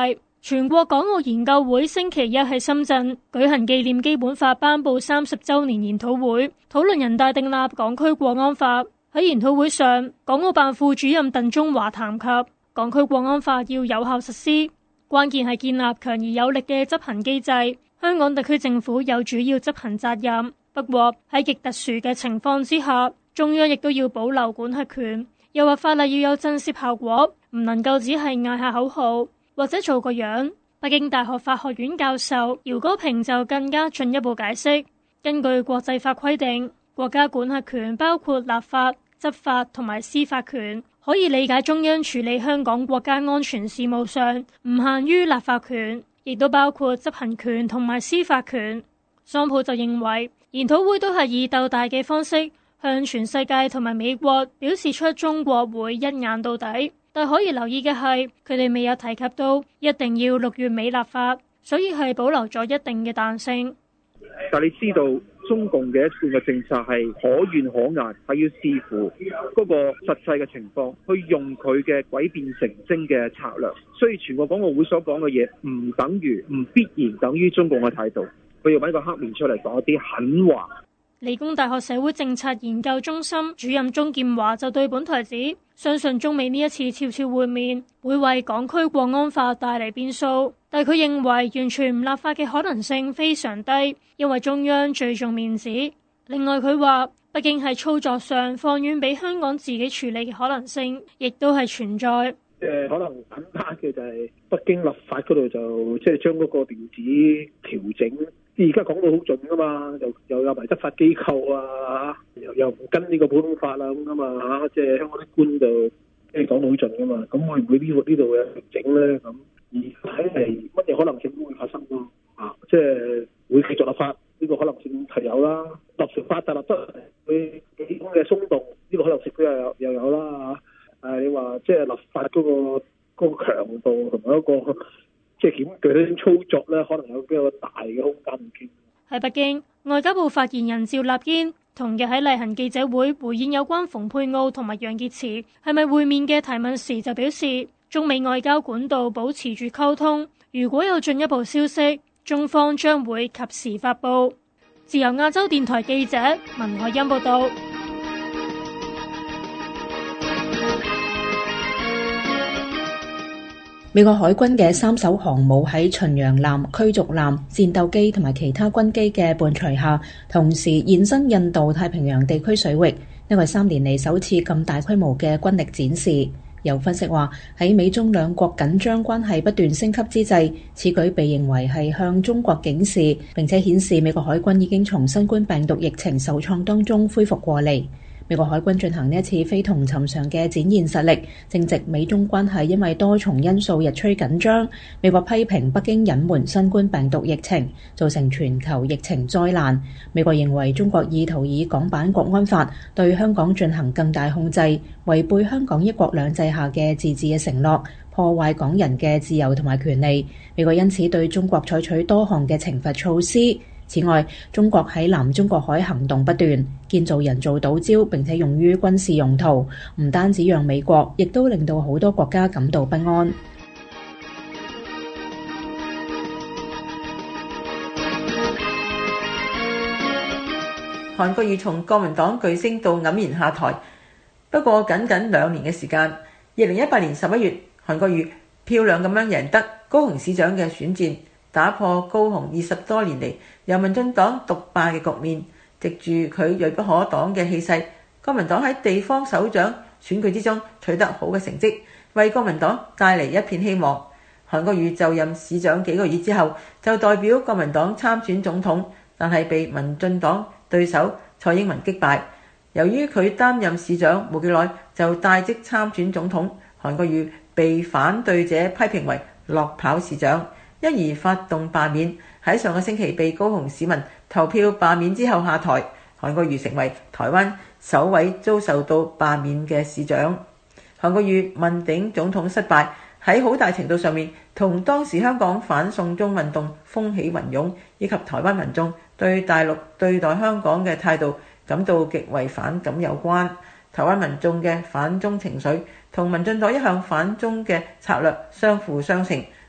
G: 全國港澳研究會星期一喺深圳舉行紀念基本法頒布三十週年研討會，討論人大訂立港區國安法。喺研討會上，港澳辦副主任鄧中華談及港區國安法要有效實施，關鍵係建立強而有力嘅執行機制。香港特區政府有主要執行責任，不過喺極特殊嘅情況之下，中央亦都要保留管轄權。又話法例要有震懾效果，唔能夠只係嗌下口號或者做個樣。北京大學法學院教授姚戈平就更加進一步解釋，根據國際法規定，國家管轄權包括立法、執法同埋司法權，可以理解中央處理香港國家安全事務上唔限於立法權，亦都包括執行權同埋司法權。桑普就認為，研討會都係以鬥大嘅方式向全世界同埋美國表示出中國會一硬到底，但可以留意嘅係，佢哋未有提及到一定要六月尾立法，所以係保留咗一定嘅彈性。
H: 但你知道中共嘅一貫嘅政策係可軟可硬，係要視乎嗰個實際嘅情況去用佢嘅詭辯成精嘅策略。所以全國港澳會所講嘅嘢唔等於唔必然等於中共嘅態度，佢要揾個黑面出嚟講一啲狠話。
G: 理工大學社會政策研究中心主任鍾劍華就對本台指，相信中美呢一次悄悄會面會為港區國安法帶嚟變數，但佢認為完全唔立法嘅可能性非常低，因為中央最重面子。另外佢話，北京喺操作上放軟俾香港自己處理嘅可能性亦都係存在。
I: 誒，可能簡單嘅就係北京立法嗰度就即係將嗰個調子調整。而家講到好盡噶嘛，又又有埋執法機構啊，又又唔跟呢個普通法啊咁噶嘛嚇，即係香港啲官就即係講到好盡噶嘛，咁會唔會呢個呢度嘅調整咧？咁而睇嚟乜嘢可能性都會發生咯，啊，即係會繼續立法呢個可能性係有啦，立成法就立得會幾種嘅鬆動，呢個可能性都又有又有啦嚇。誒，你話即係立法嗰個嗰個強度同埋一個。即係檢具體操作咧，可能有比較大嘅空間嘅。
G: 喺北京，外交部發言人趙立堅同日喺例行記者會回應有關蓬佩奧同埋楊潔篪係咪會面嘅提問時，就表示中美外交管道保持住溝通，如果有進一步消息，中方將會及時發布。自由亞洲電台記者文海欣報道。
J: 美國海軍嘅三艘航母喺巡洋艦、驅逐艦、戰鬥機同埋其他軍機嘅伴隨下，同時現身印度太平洋地區水域，呢個係三年嚟首次咁大規模嘅軍力展示。有分析話，喺美中兩國緊張關係不斷升級之際，此舉被認為係向中國警示，並且顯示美國海軍已經從新冠病毒疫情受創當中恢復過嚟。美國海軍進行呢一次非同尋常嘅展現實力，正值美中關係因為多重因素日趨緊張。美國批評北京隱瞞新冠病毒疫情，造成全球疫情災難。美國認為中國意圖以港版國安法對香港進行更大控制，違背香港一國兩制下嘅自治嘅承諾，破壞港人嘅自由同埋權利。美國因此對中國採取多項嘅懲罰措施。此外，中國喺南中國海行動不斷，建造人造島礁並且用於軍事用途，唔單止讓美國，亦都令到好多國家感到不安。
K: 韓國瑜從國民黨巨星到黯然下台，不過僅僅兩年嘅時間。二零一八年十一月，韓國瑜漂亮咁樣贏得高雄市長嘅選戰，打破高雄二十多年嚟由民進黨獨霸嘅局面。藉住佢銳不可擋嘅氣勢，國民黨喺地方首長選舉之中取得好嘅成績，為國民黨帶嚟一片希望。韓國瑜就任市長幾個月之後，就代表國民黨參選總統，但係被民進黨對手蔡英文擊敗。由於佢擔任市長冇幾耐就帶職參選總統，韓國瑜被反對者批評為落跑市長，因而發動罷免。喺上個星期被高雄市民投票罷免之後下台，韓國瑜成為台灣首位遭受到罷免嘅市長。韓國瑜問鼎總統失敗，喺好大程度上面同當時香港反送中運動風起雲湧，以及台灣民眾對大陸對待香港嘅態度感到極為反感有關。台灣民眾嘅反中情緒同民進黨一向反中嘅策略相輔相成，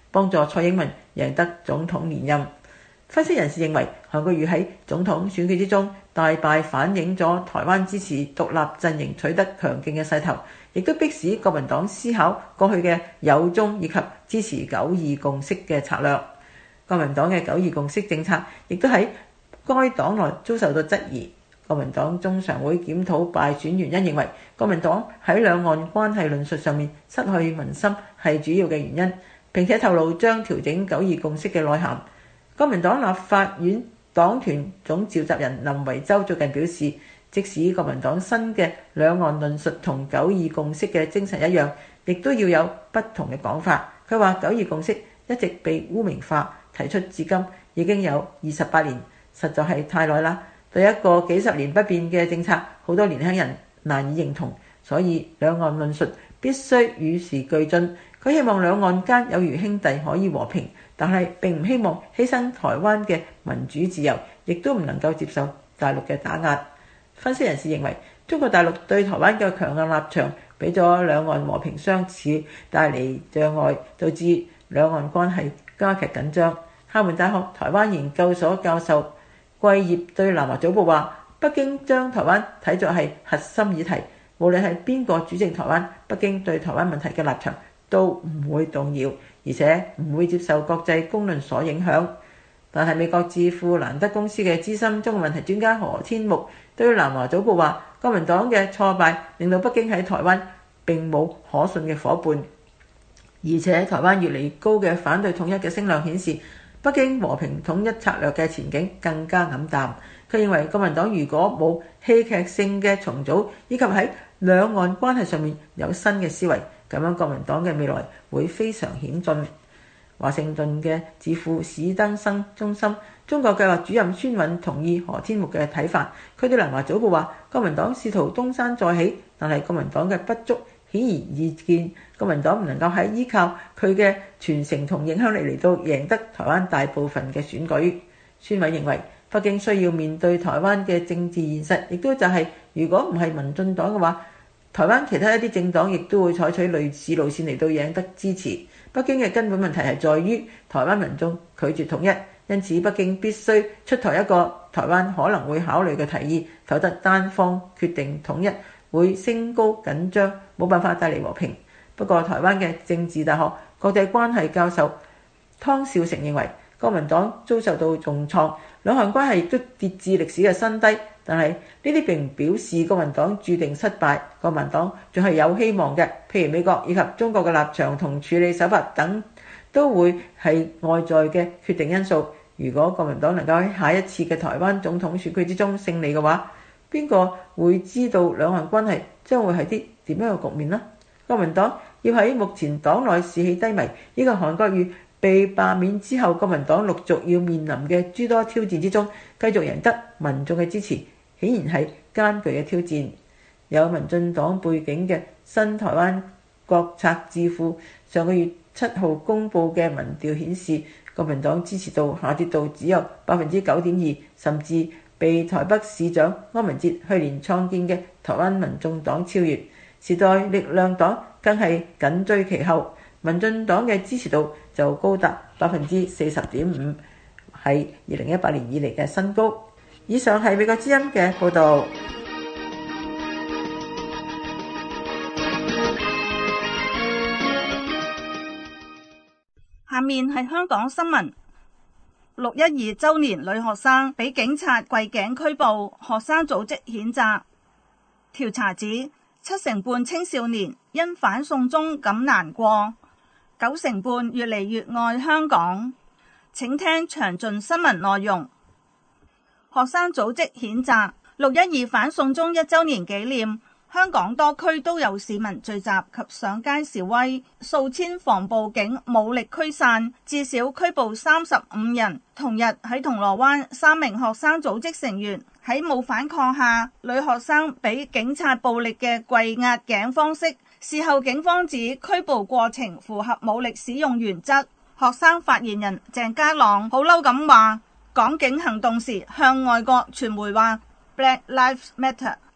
K: 幫助蔡英文贏得總統連任。分析人士認為，韓國瑜喺總統選舉之中大敗，反映咗台灣支持獨立陣營取得強勁嘅勢頭，亦都迫使國民黨思考過去嘅有中以及支持九二共識嘅策略。國民黨嘅九二共識政策亦都喺該黨內遭受到質疑。國民黨中常會檢討敗選原因，認為國民黨喺兩岸關係論述上面失去民心係主要嘅原因，並且透露將調整九二共識嘅內涵。國民黨立法院黨團總召集人林維洲最近表示，即使國民黨新嘅兩岸論述同九二共識嘅精神一樣，亦都要有不同嘅講法。佢話九二共識一直被污名化，提出至今已經有二十八年，實在係太耐啦。對一個幾十年不變嘅政策，好多年輕人難以認同，所以兩岸論述必須與時俱進。佢希望兩岸間有如兄弟可以和平，但係並唔希望犧牲台灣嘅民主自由，亦都唔能夠接受大陸嘅打壓。分析人士認為，中國大陸對台灣嘅強硬立場，俾咗兩岸和平相處帶嚟障礙，導致兩岸關係加劇緊張。廈門大學台灣研究所教授季業對南華早報話，北京將台灣睇作係核心議題，無論係邊個主政台灣，北京對台灣問題嘅立場都唔會動搖，而且唔會接受國際公論所影響。但係美國智庫蘭德公司嘅資深中國問題專家何天木對南華早報話，國民黨嘅挫敗令到北京喺台灣並冇可信嘅夥伴，而且台灣越嚟越高嘅反對統一嘅聲量顯示，北京和平統一策略嘅前景更加黯淡。佢認為國民黨如果冇戲劇性嘅重組，以及喺兩岸關係上面有新嘅思維，咁樣國民黨嘅未來會非常險峻。華盛頓嘅智庫史登生中心中國計劃主任孫韻同意何天木嘅睇法。佢對南華早報話，國民黨試圖東山再起，但係國民黨嘅不足顯而易見，國民黨唔能夠喺依靠佢嘅傳承同影響力嚟到贏得台灣大部分嘅選舉。孫偉認為，北京需要面對台灣嘅政治現實，亦都就係如果唔係民進黨嘅話，台灣其他一啲政黨亦都會採取類似路線嚟到贏得支持。北京嘅根本問題係在於台灣民眾拒絕統一，因此北京必須出台一個台灣可能會考慮嘅提議，否則單方決定統一會升高緊張，冇辦法帶嚟和平。不過台灣嘅政治大學國際關係教授湯兆成認為，國民黨遭受到重創，兩岸關係亦都跌至歷史嘅新低，但係呢啲並唔表示國民黨注定失敗，國民黨仲係有希望嘅。譬如美國以及中國嘅立場同處理手法等都會係外在嘅決定因素。如果國民黨能夠喺下一次嘅台灣總統選舉之中勝利嘅話，邊個會知道兩岸關係將會係啲點樣嘅局面呢？國民黨要喺目前黨內士氣低迷，呢個韓國瑜被罷免之後，國民黨陸續要面臨嘅諸多挑戰之中，繼續贏得民眾嘅支持，顯然係艱巨嘅挑戰。有民進黨背景嘅新台灣國策智庫上個月七號公佈嘅民調顯示，國民黨支持度下跌到只有百分之九點二，甚至被台北市長柯文哲去年創建嘅台灣民眾黨超越，時代力量黨更係緊追其後。民進黨嘅支持度就高達百分之四十點五，係二零一八年以嚟嘅新高。以上係美國之音嘅報導。
L: 下面係香港新聞。六一二週年女學生被警察跪頸拘捕，學生組織譴責。調查指七成半青少年因反送中感難過，九成半越嚟越愛香港。請聽詳盡新聞內容。學生組織譴責六一二反送中一週年紀念，香港多區都有市民聚集及上街示威，數千防暴警武力驅散，至少拘捕三十五人。同日喺銅鑼灣，三名學生組織成員喺冇反抗下，女學生俾警察暴力嘅跪壓頸方式。事後警方指拘捕過程符合武力使用原則。學生發言人鄭家朗好嬲咁話，港警行動時向外國傳媒話 Black Lives Matter，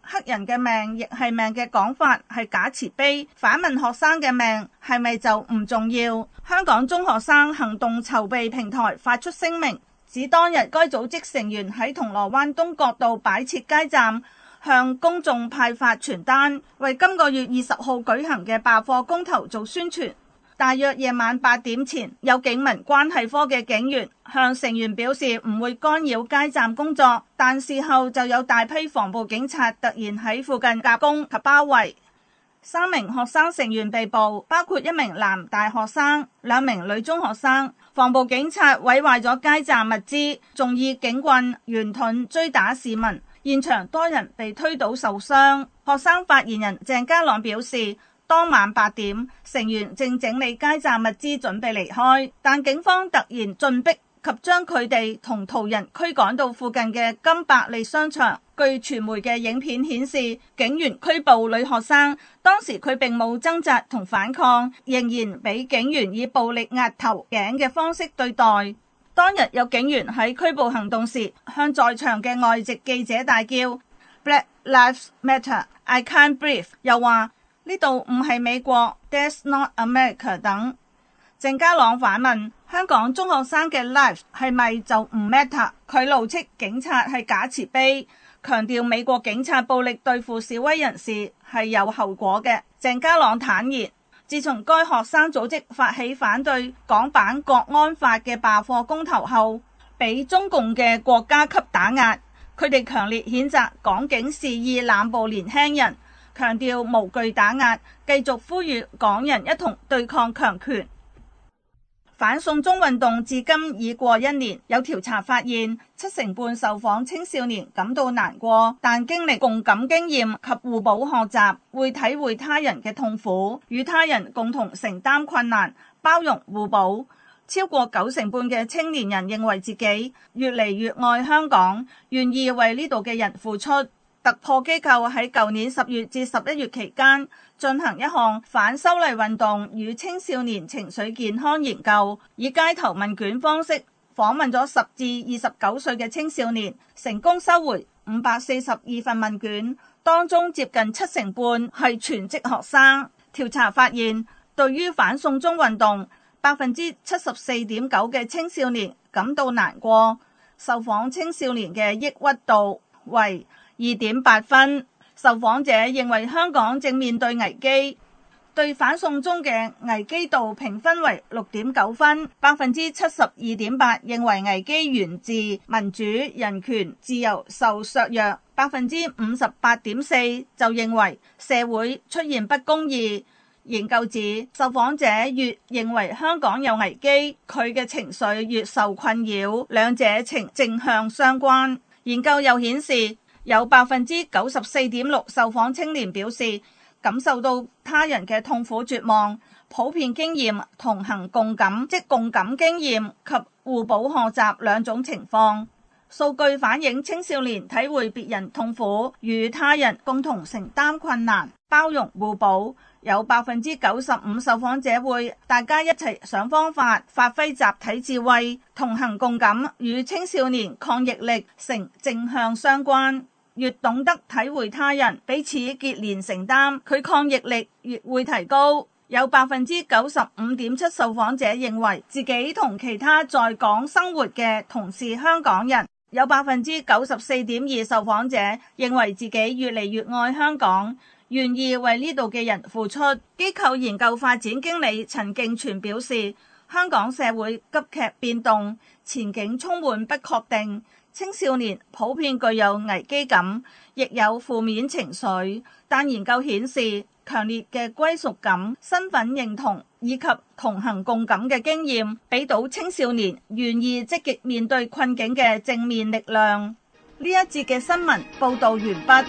L: 黑人嘅命亦係命嘅講法係假慈悲，反問學生嘅命係咪就唔重要？香港中學生行動籌備平台發出聲明，指當日該組織成員喺銅鑼灣東角道擺設街站，向公眾派發傳單，為今個月二十號舉行嘅罷課公投做宣傳。大約夜晚八點前，有警民關係科嘅警員向成員表示唔會干擾街站工作，但事後就有大批防暴警察突然喺附近夾攻及包圍。三名學生成員被捕，包括一名男大學生、兩名女中學生。防暴警察毀壞咗街站物資，仲以警棍、圓盾追打市民，現場多人被推倒受傷。學生發言人鄭家朗表示，當晚八點，成員正整理街站物資準備離開，但警方突然進逼及將佢哋同途人驅趕到附近嘅金百利商場。據傳媒嘅影片顯示，警員拘捕女學生，當時佢並冇掙扎同反抗，仍然俾警員以暴力壓頭頸嘅方式對待。當日有警員喺拘捕行動時向在場嘅外籍記者大叫 Black Lives Matter, I can't breathe， 又話呢度唔係美國 That's not America 等。鄭家朗反問香港中學生嘅 life 係咪就唔 matter？ 佢怒斥警察係假慈悲，強調美國警察暴力對付示威人士係有後果嘅。鄭家朗坦言，自從該學生組織發起反對港版國安法嘅罷課公投後，俾中共嘅國家級打壓，佢哋強烈譴責港警肆意濫捕年輕人，強調無懼打壓，繼續呼籲港人一同對抗強權。反送中運動至今已過一年，有調查發現，七成半受訪青少年感到難過，但經歷共感經驗及互補學習，會體會他人嘅痛苦，與他人共同承擔困難，包容互補。超過九成半嘅青年人認為自己越嚟越愛香港，願意為呢度嘅人付出。突破機構喺舊年十月至十一月期間進行一項反修例運動與青少年情緒健康研究，以街頭問卷方式訪問咗十至二十九歲嘅青少年，成功收回五百四十二份問卷，當中接近七成半係全職學生。調查發現，對於反送中運動，百分之七十四點九嘅青少年感到難過，受訪青少年嘅抑鬱度為二點八分，受訪者認為香港正面對危機，對反送中嘅危機度評分為六點九分，百分之七十二點八認為危機源自民主、人權、自由受削弱，百分之五十八點四就認為社會出現不公義。研究指，受訪者越認為香港有危機，佢嘅情緒越受困擾，兩者呈正向相關。研究又顯示，有百分之九十四點六受訪青年表示感受到他人嘅痛苦絕望，普遍經驗同行共感，即共感經驗及互補學習兩種情況。數據反映青少年體會別人痛苦，與他人共同承擔困難，包容互補。有百分之九十五受訪者會大家一齊想方法，發揮集體智慧，同行共感，與青少年抗逆力成正向相關。越懂得體會他人，彼此結連承擔，佢抗逆力越會提高。有百分之九十五點七受訪者認為自己同其他在港生活嘅同是香港人，有百分之九十四點二受訪者認為自己越嚟越愛香港，願意為呢度嘅人付出。機構研究發展經理陳敬全表示，香港社會急劇變動，前景充滿不確定，青少年普遍具有危機感，亦有負面情緒，但研究顯示，強烈嘅歸屬感、身份認同以及同行共感嘅經驗，俾到青少年願意積極面對困境嘅正面力量。呢一節嘅新聞報導完畢。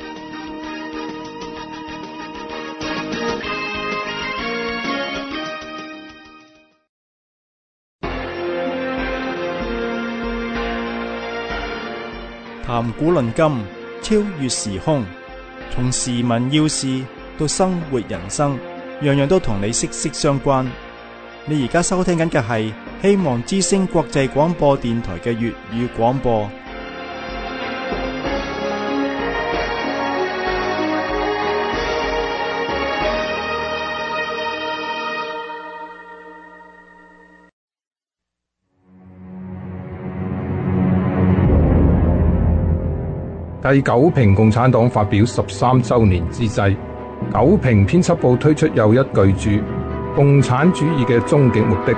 A: 談古論今，超越時空，從時聞要事到生活人生，樣樣都同你息息相關。你而家收聽緊嘅係希望之聲國際廣播電台嘅粵語廣播。
M: 繼九評共產黨發表十三週年之際，九評編輯部推出又一巨著《共產主義嘅終極目的》。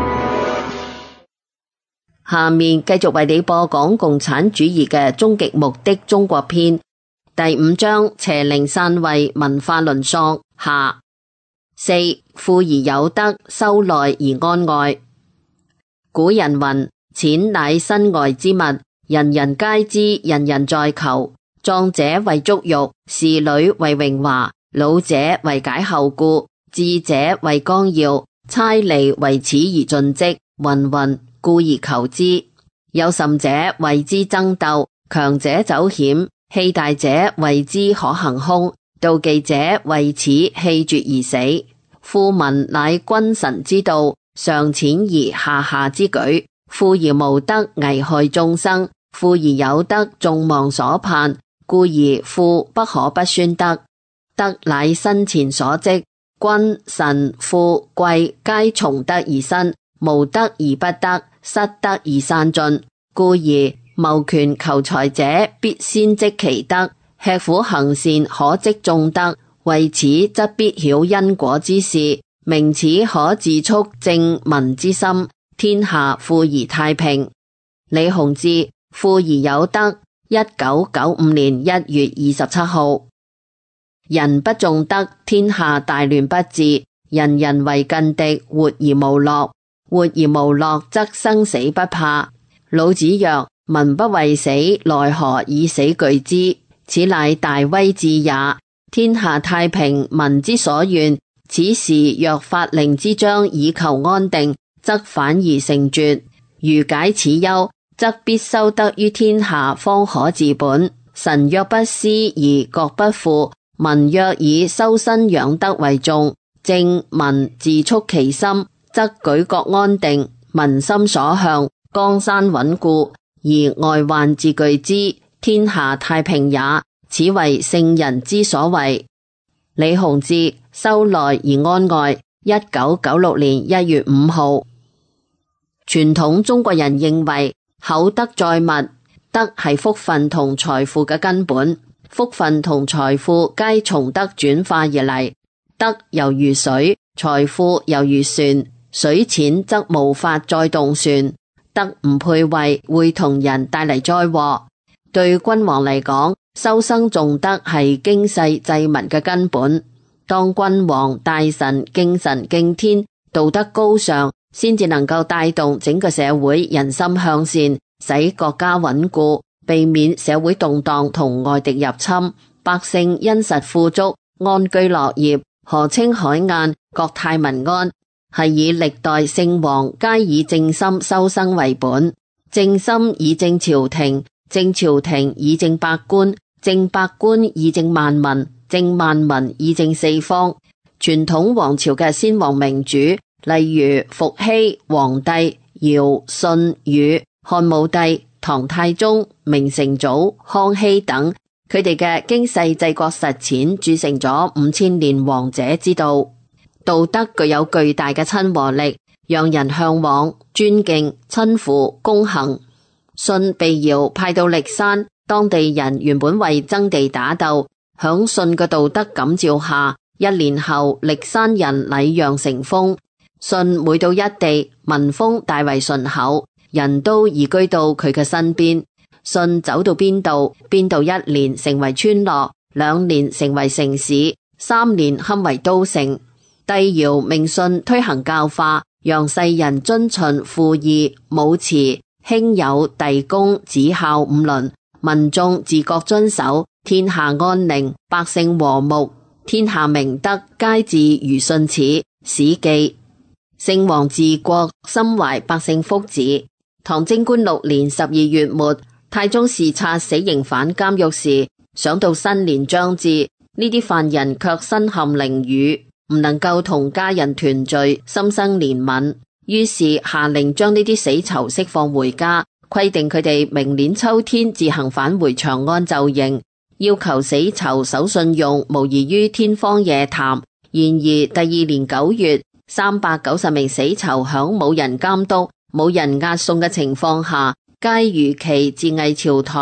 N: 下面繼續為你播講《共產主義嘅終極目的》中國篇第五章：邪靈篡位，文化淪喪下。四、富而有德，修內而安外。古人云：錢乃身外之物，人人皆知，人人在求。壯者為足欲，士女為榮華，老者為解後顧，智者為綱要，差吏為始而盡職，芸芸，故而求之。有甚者為之爭鬥，強者走險，氣大者為之可行凶，妒忌者為此氣絕而死。富民乃君臣之道，上淺而下下之舉。富而無德，危害眾生；富而有德，眾望所盼。故而富不可不宣德。德乃生前所積，君臣富貴皆從德而生，無德而不得，失德而散盡。故而謀權求財者必先積其德，吃苦行善可積眾德。為此則必曉因果之事，明此可自促正民之心，天下富而太平。李洪志，富而有德，一九九五年一月二十七號。人不重德，天下大亂不治，人人為近敵，活而無樂。活而無樂，則生死不怕。老子曰：民不畏死，奈何以死懼之？此乃大威至也。天下太平，民之所願。此時若發令之章以求安定，則反而成絕。如解此憂，則必修德於天下，方可治本。臣若不思而國不富，民若以修身養德為重，正民自促其心，則舉國安定，民心所向，江山穩固，而外患自懼之，天下太平也。此為聖人之所為。李洪志，修內而安外，一九九六年一月五號。傳統中國人認為厚德載物，德係福分同財富嘅根本，福分同財富皆從德轉化而嚟。德猶如水，財富猶如船，水淺則無法再動船，德唔配位會同人帶嚟災禍。對君王嚟講，修生重德係經世濟民嘅根本。當君王大臣敬神敬天，道德高尚，先至能夠帶動整個社會人心向善，使國家穩固，避免社會動盪同外敵入侵，百姓殷實富足，安居樂業，河清海晏，國泰民安。係以歷代聖王皆以正心修生為本，正心以正朝廷，正朝廷以正百官，正百官以正萬民，正萬民以正四方。傳統王朝嘅先王明主，例如伏羲、黃帝、堯、舜、禹、漢武帝、唐太宗、明成祖、康熙等，佢哋嘅經世治國實踐鑄成咗五千年王者之道。道德具有巨大嘅親和力，讓人向往、尊敬、親附、恭行。舜被堯派到歷山，當地人原本為爭地打鬥，響舜嘅道德感召下，一年後歷山人禮讓成風。舜每到一地，民風大為順厚，人都移居到佢嘅身邊。舜走到邊度，邊度一年成為村落，兩年成為城市，三年堪為都城。帝堯命舜推行教化，讓世人遵循父義母慈兄友弟恭子孝五倫，民眾自覺遵守，天下安寧，百姓和睦，天下明德皆自如舜始。史記。聖王治國，心懷百姓福祉。唐貞觀六年十二月末，太宗視察死刑犯監獄時，想到新年將至，呢啲犯人卻身陷囹圄，唔能夠同家人團聚，心生憐憫，於是下令將呢啲死囚釋放回家，規定佢哋明年秋天自行返回長安就刑，要求死囚守信用，無異於天方夜譚。然而第二年九月，三百九十名死囚響冇人監督、冇人押送嘅情況下，皆如期自縊朝堂，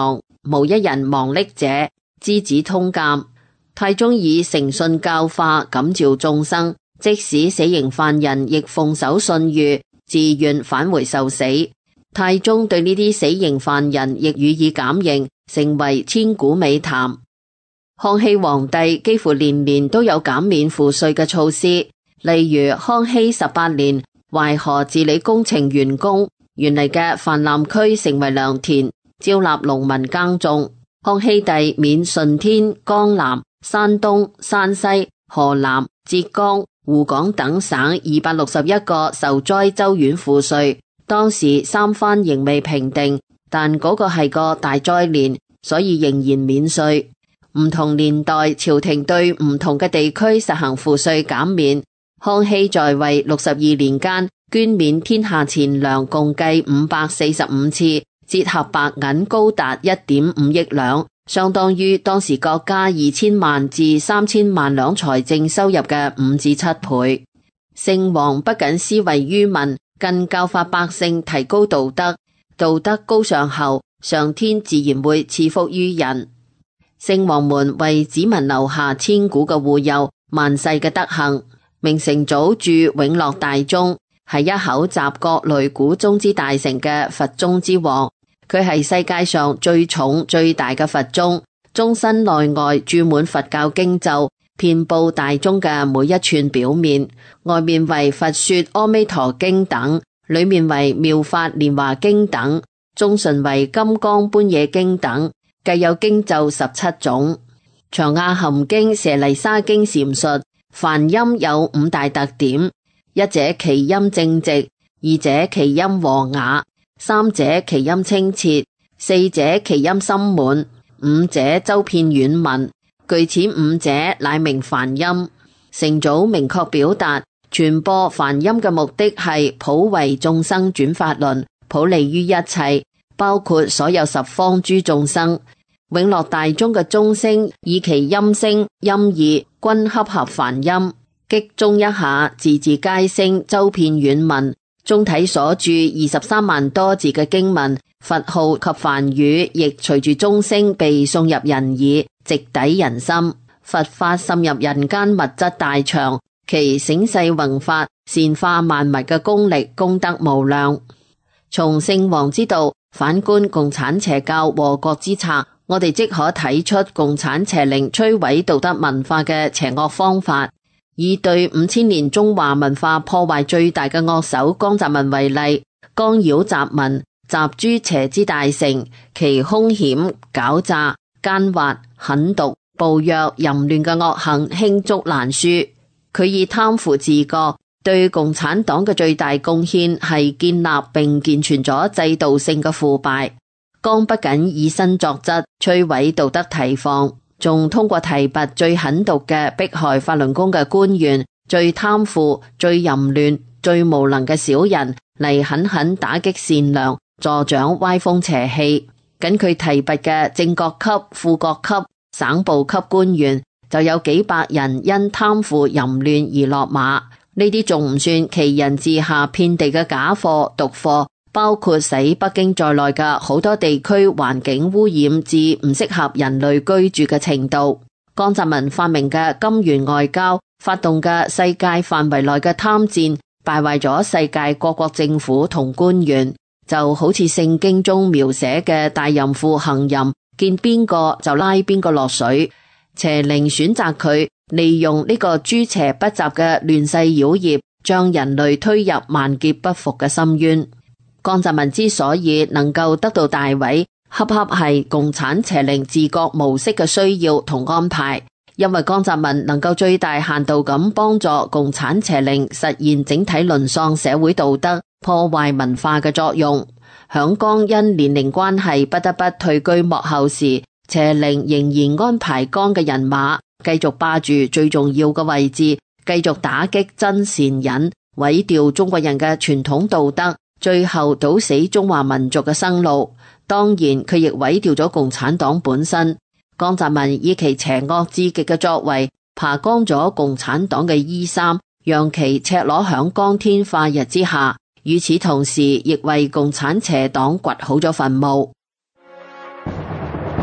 N: 無一人忘匿者，資子通鑑。太宗以誠信教化感召眾生，即使死刑犯人亦奉守信諭，自願返回受死。太宗對呢啲死刑犯人亦予以減刑，成為千古美談。康熙皇帝幾乎年年都有減免賦稅嘅措施，例如康熙十八年，淮河治理工程完工，原嚟嘅泛濫區成為良田，招納農民耕種。康熙帝免順天、江南、山東、山西、河南、浙江、湖廣等省二百六十一個受災州縣賦稅。當時三藩仍未平定，但嗰個係個大災年，所以仍然免稅。唔同年代，朝廷對唔同嘅地區實行賦稅減免。康熙在位六十二年間，捐免天下錢糧共計五百四十五次，折合白銀高達一點五億兩，相當於當時國家二千萬至三千萬兩財政收入嘅五至七倍。聖王不僅施惠於民，更教化百姓提高道德，道德高尚後，上天自然會賜福於人。聖王們為子民留下千古嘅護佑、萬世嘅德行。明成祖著《永樂大宗》，係一口集各類古宗之大成嘅佛宗之王。佢係世界上最重最大嘅佛宗，宗身內外注滿佛教經咒，遍佈大宗嘅每一寸表面。外面為佛說阿彌陀經等，裏面為妙法蓮華經等，中順為金剛般若經等，計有經咒十七種。長阿含經、舍利沙經闡述梵音有五大特點：一者其音正直，二者其音和雅，三者其音清澈，四者其音深滿，五者周遍遠聞。具此五者，乃名梵音。成祖明確表達，傳播梵音嘅目的係普為眾生轉法輪，普利於一切，包括所有十方諸眾生。永樂大宗嘅宗聲以其音聲、音義均恰合梵音，擊中一下，字字皆聲，周遍遠聞。宗體所著二十三萬多字嘅經文、佛號及梵語，亦隨住宗聲被送入人耳，直抵人心。佛法滲入人間物質大場，其醒世弘法、善化萬物嘅功力功德無量。從聖王之道反觀共產邪教禍國之策，我哋即可睇出共產邪靈摧毀道德文化嘅邪惡方法。以對五千年中華文化破壞最大嘅惡手江澤民為例，干擾集民，集諸邪之大成，其兇險、狡詐、奸猾、狠毒、暴虐、淫亂嘅惡行罄竹難書。佢以貪腐自覺，對共產黨嘅最大貢獻係建立並健全咗制度性嘅腐敗。江不僅以身作則，摧毀道德堤防，仲通過提拔最狠毒嘅迫害法輪功嘅官員、最貪腐、最淫亂、最無能嘅小人嚟狠狠打擊善良，助長歪風邪氣。僅佢提拔嘅正國級、副國級、省部級官員，就有幾百人因貪腐淫亂而落馬。呢啲仲唔算其人治下遍地嘅假貨、毒貨，包括使北京在內嘅好多地區環境污染至唔適合人類居住嘅程度。江澤民發明嘅金元外交，發動嘅世界範圍內嘅貪戰，敗壞咗世界各國政府同官員，就好似聖經中描寫嘅大淫婦行淫，見邊個就拉邊個落水。邪靈選擇佢，利用呢個諸邪不雜嘅亂世妖孽，將人類推入萬劫不復嘅深淵。江澤民之所以能夠得到大位，恰恰係共產邪靈治國模式嘅需要同安排。因為江澤民能夠最大限度咁幫助共產邪靈實現整體淪喪社會道德、破壞文化嘅作用。響江因年齡關係不得不退居幕後時，邪靈仍然安排江嘅人馬繼續霸住最重要嘅位置，繼續打擊真善忍，毀掉中國人嘅傳統道德，最後堵死中華民族嘅生路。當然佢亦毀掉咗共產黨本身。江澤民以其邪惡至極嘅作為，扒光咗共產黨嘅衣衫，讓其赤裸響光天化日之下。與此同時，亦為共產邪黨掘好咗墳墓。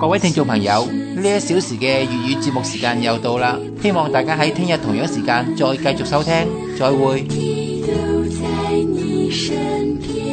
B: 各位聽眾朋友，呢一小時嘅粵語節目時間又到啦，希望大家喺聽日同樣時間再繼續收聽，再會。